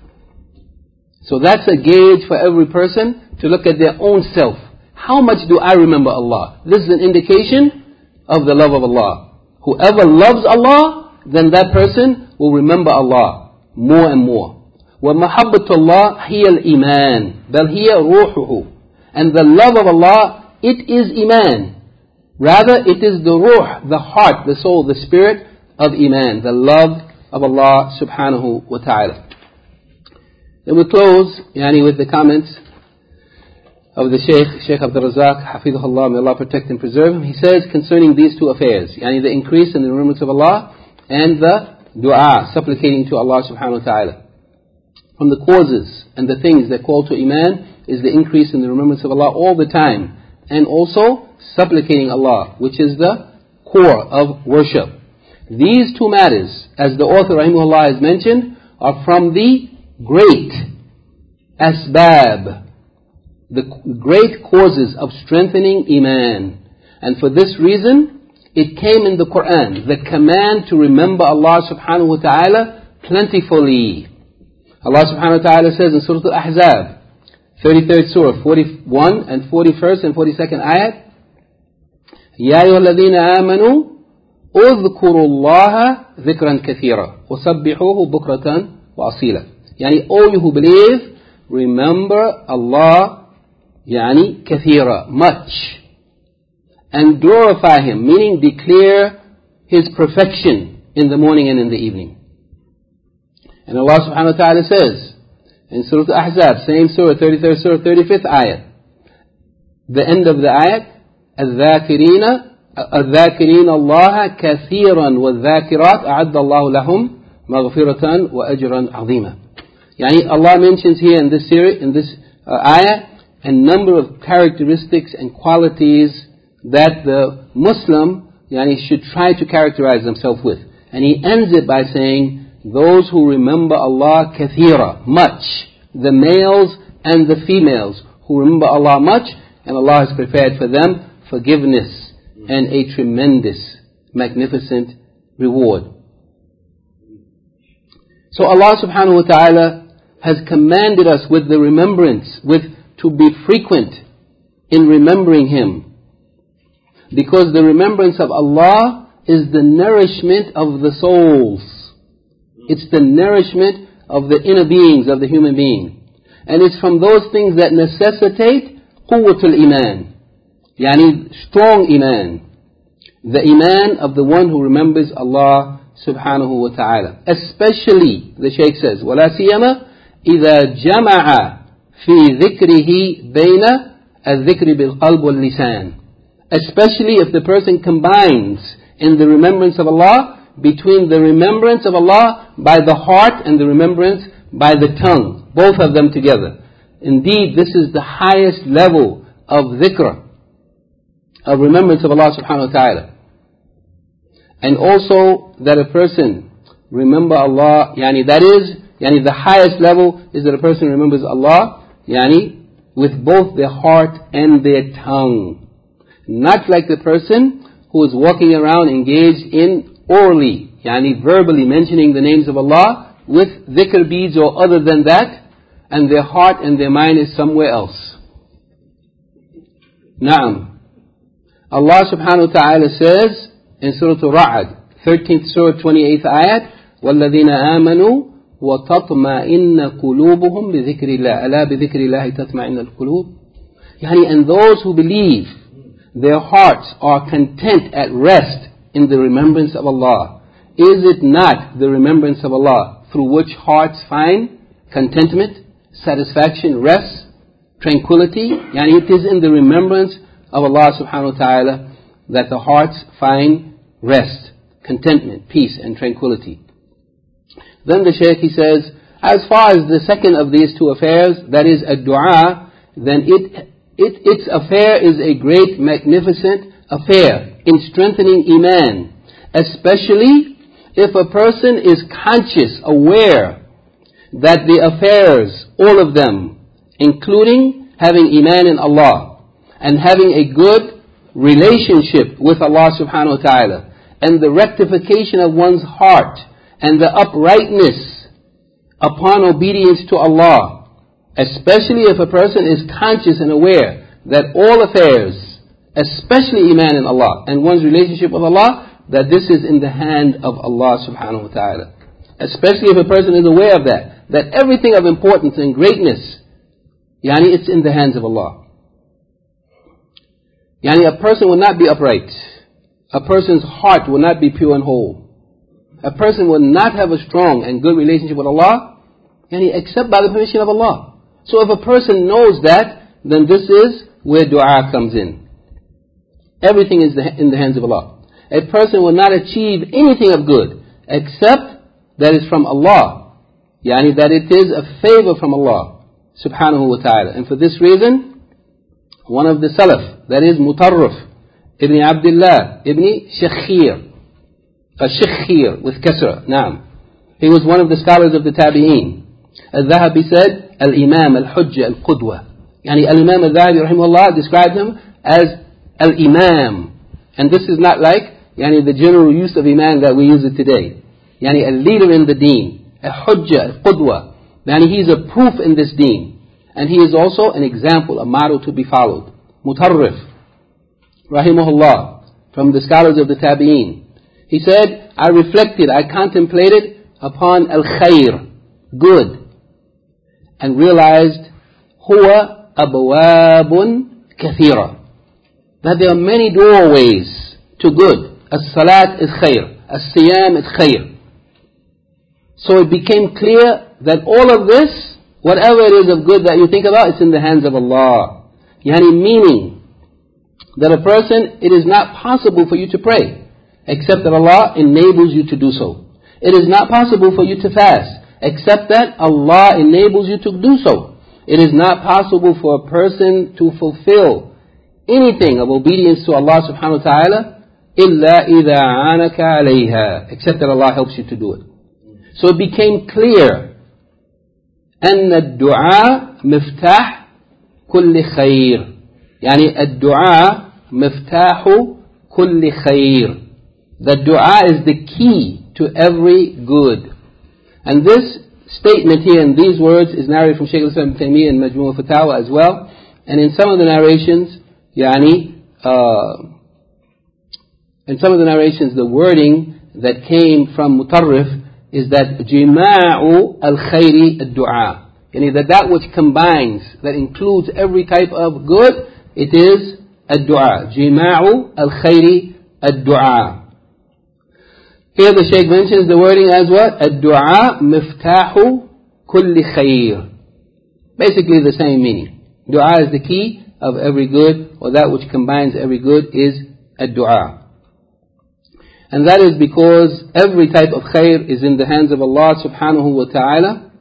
So that's a gauge for every person to look at their own self. How much do I remember Allah? This is an indication of the love of Allah. Whoever loves Allah, then that person will remember Allah more and more. وَمَحَبَّةُ اللَّهِ هِيَ الْإِيمَانِ بَلْ هِيَ رُوحُهُ. And the love of Allah, it is Iman. Rather, it is the ruh, the heart, the soul, the spirit of Iman, the love of Allah subhanahu wa ta'ala. Then we close with the comments of the Shaykh Abdul Razak, Hafidhullah, may Allah protect and preserve him. He says concerning these two affairs, the increase in the remembrance of Allah and the dua, supplicating to Allah subhanahu wa ta'ala. From the causes and the things that call to Iman is the increase in the remembrance of Allah all the time, and also supplicating Allah, which is the core of worship. These two matters, as the author rahimahullah has mentioned, are from the great asbab, the great causes of strengthening Iman. And for this reason, it came in the Quran, the command to remember Allah subhanahu wa ta'ala plentifully. Allah subhanahu wa ta'ala says in Surah Al-Ahzab, 33rd Surah, 41 and 41st and 42nd ayat, يَا أَيُّهَا الَّذِينَ آمَنُوا اذْكُرُوا اللَّهَ ذِكْرًا كَثِيرًا وَسَبِّحُوهُ بُكْرَةً وَأَصِيلًا. all you who believe, remember Allah, كَثِيرًا, much, and glorify Him, meaning declare His perfection in the morning and in the evening. And Allah subhanahu wa ta'ala says in Surah Al-Ahzab, same surah, 33rd surah, 35th ayat, the end of the ayat, الذاكرين الله كثيرا والذاكرات أعد الله لهم مغفرة وأجرا عظيما. Allah mentions here in this ayah, a number of characteristics and qualities that the Muslim should try to characterize themselves with. And He ends it by saying, those who remember Allah kathira, much, the males and the females who remember Allah much, and Allah has prepared for them forgiveness and a tremendous, magnificent reward. So Allah subhanahu wa ta'ala has commanded us with the remembrance, to be frequent in remembering Him. Because the remembrance of Allah is the nourishment of the souls. It's the nourishment of the inner beings of the human being. And it's from those things that necessitate quwwatul iman, strong iman. The iman of the one who remembers Allah subhanahu wa ta'ala. Especially, the Shaykh says, وَلَا سِيَّمَا إِذَا جَمَعَ فِي ذِكْرِهِ بَيْنَ الذِّكْرِ بِالْقَلْبِ وَاللِّسَانِ. Especially if the person combines in the remembrance of Allah between the remembrance of Allah by the heart and the remembrance by the tongue, both of them together. Indeed, this is the highest level of dhikr, of remembrance of Allah subhanahu wa ta'ala. And also that a person remember Allah, that is, the highest level is that a person remembers Allah, with both their heart and their tongue. Not like the person who is walking around engaged in orally, verbally mentioning the names of Allah with dhikr beads or other than that, and their heart and their mind is somewhere else. Naam. Allah subhanahu wa ta'ala says in Surah Al-Ra'd, 13th Surah, 28th ayat, وَالَّذِينَ آمَنُوا وَتَطْمَئِنَّ قُلُوبُهُمْ بِذِكْرِ اللَّهِ أَلَا بِذِكْرِ اللَّهِ تَطْمَئِنَّ الْقُلُوبِ. And those who believe, their hearts are content at rest in the remembrance of Allah. Is it not the remembrance of Allah through which hearts find contentment, satisfaction, rest, tranquility? It is in the remembrance of Allah subhanahu wa ta'ala that the hearts find rest, contentment, peace and tranquility. Then the Shaykh, he says, as far as the second of these two affairs, that is a dua, then its affair is a great, magnificent affair in strengthening Iman, especially if a person is conscious, aware that the affairs, all of them, including having Iman in Allah and having a good relationship with Allah subhanahu wa ta'ala, and the rectification of one's heart and the uprightness upon obedience to Allah, especially if a person is conscious and aware that all affairs, especially Iman in Allah and one's relationship with Allah, that this is in the hand of Allah subhanahu wa ta'ala. especially if a person is aware of that everything of importance and greatness, it's in the hands of Allah. A person will not be upright. A person's heart will not be pure and whole. A person will not have a strong and good relationship with Allah, except by the permission of Allah. So if a person knows that, then this is where dua comes in. Everything is in the hands of Allah. A person will not achieve anything of good, except that is from Allah. That it is a favor from Allah, subhanahu wa ta'ala. And for this reason, one of the Salaf, that is Mutarrif, Ibn Abdullah, Ibn Shakhir, Shakhir with Kasra, Naam. He was one of the scholars of the Tabi'een. Al-Dhahabi said, Al-Imam, Al-Hujja, Al-Qudwa. Al-Imam Al-Dhahabi, rahimahullah, described him as Al-Imam. And this is not like, the general use of Imam that we use it today. A leader in the deen. Al-Hujja, Al-Qudwa. He's a proof in this deen. And he is also an example, a model to be followed. Mutarrif, rahimahullah, from the scholars of the Tabi'een. He said, I reflected, I contemplated upon al-khair, good, and realized, huwa abwabun kathira, that there are many doorways to good. As-salat is khair, as-siyam is khair. So it became clear that all of this, whatever it is of good that you think about, it's in the hands of Allah. Meaning that a person, it is not possible for you to pray except that Allah enables you to do so. It is not possible for you to fast except that Allah enables you to do so. It is not possible for a person to fulfill anything of obedience to Allah subhanahu wa ta'ala إِلَّا إِذَا عَانَكَ عَلَيْهَا, except that Allah helps you to do it. So it became clear أن الدعاء مفتاح كل خير. الدعاء مفتاح كل خير. The dua is the key to every good. And this statement here in these words is narrated from Shaykh al-Islam ibn Taymiyyah in Majmu' al-Fatawa as well. And in some of the narrations, the wording that came from Mutarrif is that Jima'u al-Khayri ad-Du'a. That which combines, that includes every type of good, it is ad-Du'a. Jima'u al-Khayri ad-Du'a. Here the Shaykh mentions the wording as what? Ad-du'a miftahu kulli khayr. Basically the same meaning. Dua is the key of every good, or that which combines every good is ad-du'a. And that is because every type of khayr is in the hands of Allah subhanahu wa ta'ala.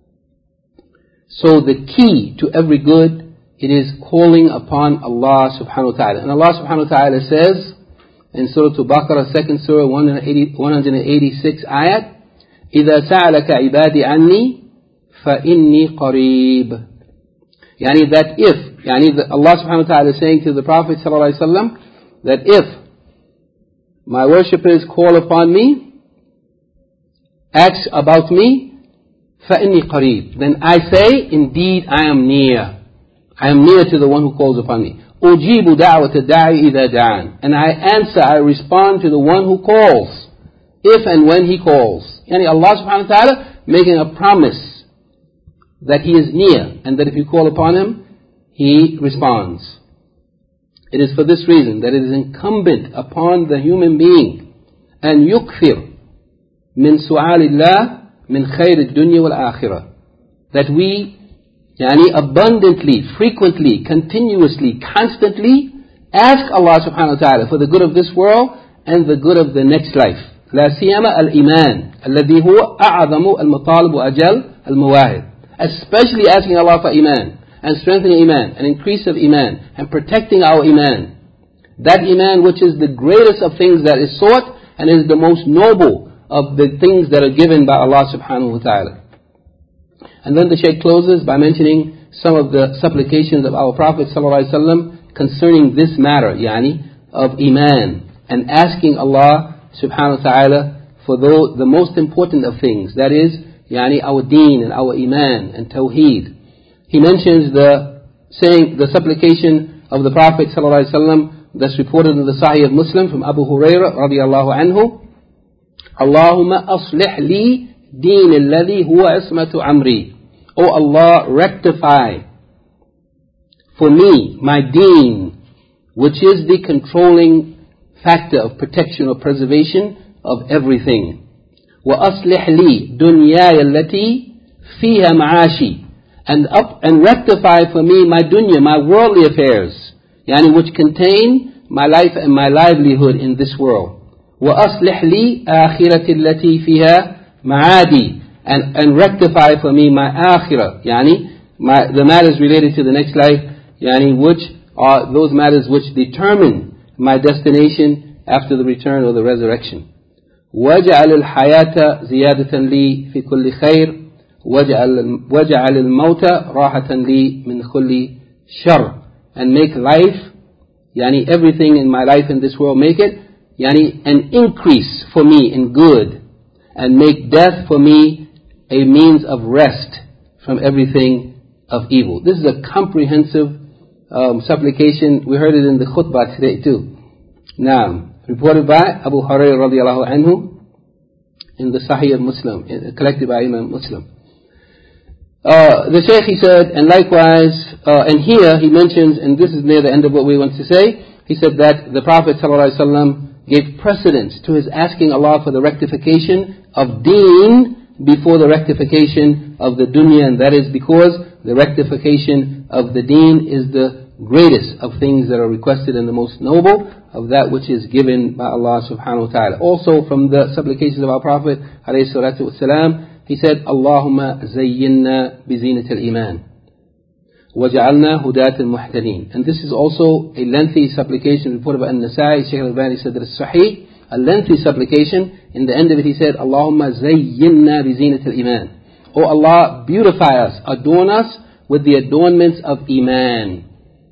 So the key to every good, it is calling upon Allah subhanahu wa ta'ala. And Allah subhanahu wa ta'ala says, in Surah Al-Baqarah, 2nd Surah, 186 ayat, إِذَا سَأَلَكَ عِبَادِ عَنِّي فَإِنِّي قَرِيبٌ. That if, Allah subhanahu wa ta'ala is saying to the Prophet sallallahu alaihi wasallam, that if my worshippers call upon me, ask about me, فَإِنِّي قَرِيبٌ, then I say, indeed I am near. I am near to the one who calls upon me. أُجِيبُ دَعْوَةَ الدَّاعِ إِذَا دَعَانِ, and I answer, I respond to the one who calls, if and when he calls. Allah subhanahu wa ta'ala making a promise that He is near, and that if you call upon Him, He responds. It is for this reason that it is incumbent upon the human being أن يكثر من سؤال الله من خير الدنيا والآخرة, that we abundantly, frequently, continuously, constantly ask Allah subhanahu wa ta'ala for the good of this world and the good of the next life. لا سيما الإيمان الذي هو أعظم المطالب وأجل المواهب. Especially asking Allah for iman, and strengthening iman, and increase of iman, and protecting our iman. That iman which is the greatest of things that is sought, and is the most noble of the things that are given by Allah subhanahu wa ta'ala. And then the Shaykh closes by mentioning some of the supplications of our Prophet sallallahu alaihi wasallam concerning this matter, of iman, and asking Allah subhanahu wa ta'ala for the most important of things, that is, our deen and our iman and tawheed. He mentions the supplication of the Prophet sallallahu alaihi wasallam that's reported in the Sahih of Muslim from Abu Hurairah radiyallahu anhu. Allahumma aslih li دين الذي هو عصمة أمري. O Allah, rectify for me my deen, which is the controlling factor of protection or preservation of everything. وأصلح لي دنياي التي فيها معاشي, and rectify for me my dunya, my worldly affairs, yani which contain my life and my livelihood in this world. وأصلح لي آخرتي التي فيها معادي, and rectify for me my akhirah, yani the matters related to the next life, yani which are those matters which determine my destination after the return or the resurrection. وَاجْعَلِ الْحَيَاةَ زِيَادَةً لِي فِي كُلِّ خَيْرٍ وَاجْعَلِ الْمَوْتَ رَاحَةً لِي مِنْ كُلِّ شَرٍ, and make life, yani everything in my life in this world, make it yani an increase for me in good, and make death for me a means of rest from everything of evil. This is a comprehensive supplication. We heard it in the khutbah today too. Now, reported by Abu Hurairah radiallahu anhu in the Sahih of Muslim, collected by Imam Muslim. The Shaykh, he said, and likewise, and here he mentions, and this is near the end of what we want to say, he said that the Prophet ﷺ gave precedence to his asking Allah for the rectification of deen before the rectification of the dunya, and that is because the rectification of the deen is the greatest of things that are requested and the most noble of that which is given by Allah subhanahu wa ta'ala. Also from the supplications of our Prophet alayhi salatu wasalam, he said, Allahumma zayyinna bizinat al-iman waj'alna hudat al-muhtadin. And this is also a lengthy supplication reported by An-Nasai. Shaykh al-Albani said that it's sahih, a lengthy supplication. In the end of it he said, Allahumma zayyinna bizinat al-iman. O Allah, beautify us, adorn us with the adornments of iman.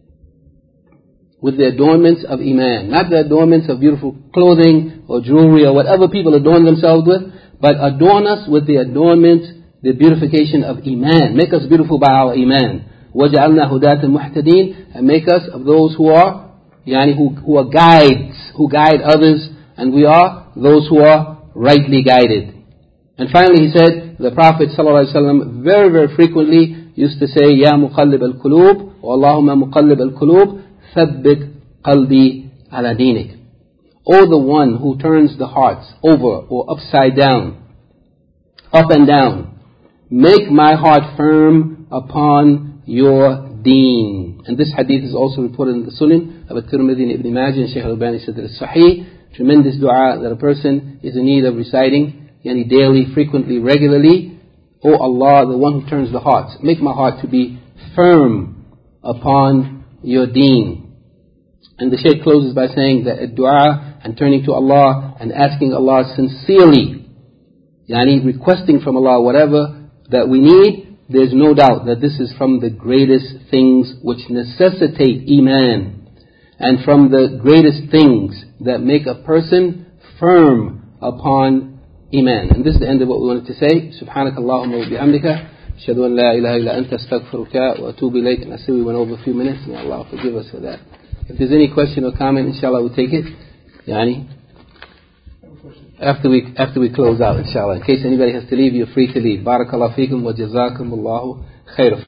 With the adornments of iman. Not the adornments of beautiful clothing or jewelry or whatever people adorn themselves with, but adorn us with the adornments, the beautification of iman. Make us beautiful by our iman. وَجَعَلْنَا هُدَاةً مُحْتَدِينَ, and make us of those who are, who are guides, who guide others, and we are those who are rightly guided. And finally he said, the Prophet ﷺ very, very frequently used to say, Ya muqallib al-qulub, wa Allahumma muqallib al-qulub, thabbit qalbi ala dinik. O the one who turns the hearts over or upside down, up and down, make my heart firm upon your deen. And this hadith is also reported in the Sunan of At-Tirmidhi and Ibn Majah, and Shaykh al-Albani said that it's sahih. Tremendous dua that a person is in need of reciting, yani daily, frequently, regularly. O Allah, the one who turns the hearts, make my heart to be firm upon your deen. And the Shaykh closes by saying that a dua and turning to Allah and asking Allah sincerely, yani requesting from Allah whatever that we need, there's no doubt that this is from the greatest things which necessitate iman, and from the greatest things that make a person firm upon iman. And this is the end of what we wanted to say. Subhanaka Allahumma wa bihamdika, ashhadu an la ilaha illa anta, astaghfiruka wa atubu ilayk. And I see we went over a few minutes, may Allah forgive us for that. If there's any question or comment, inshallah we'll take it. Yani, after we close out, inshallah. In case anybody has to leave, you're free to leave. Barakallahu feekum wa jazakum Allahu khair.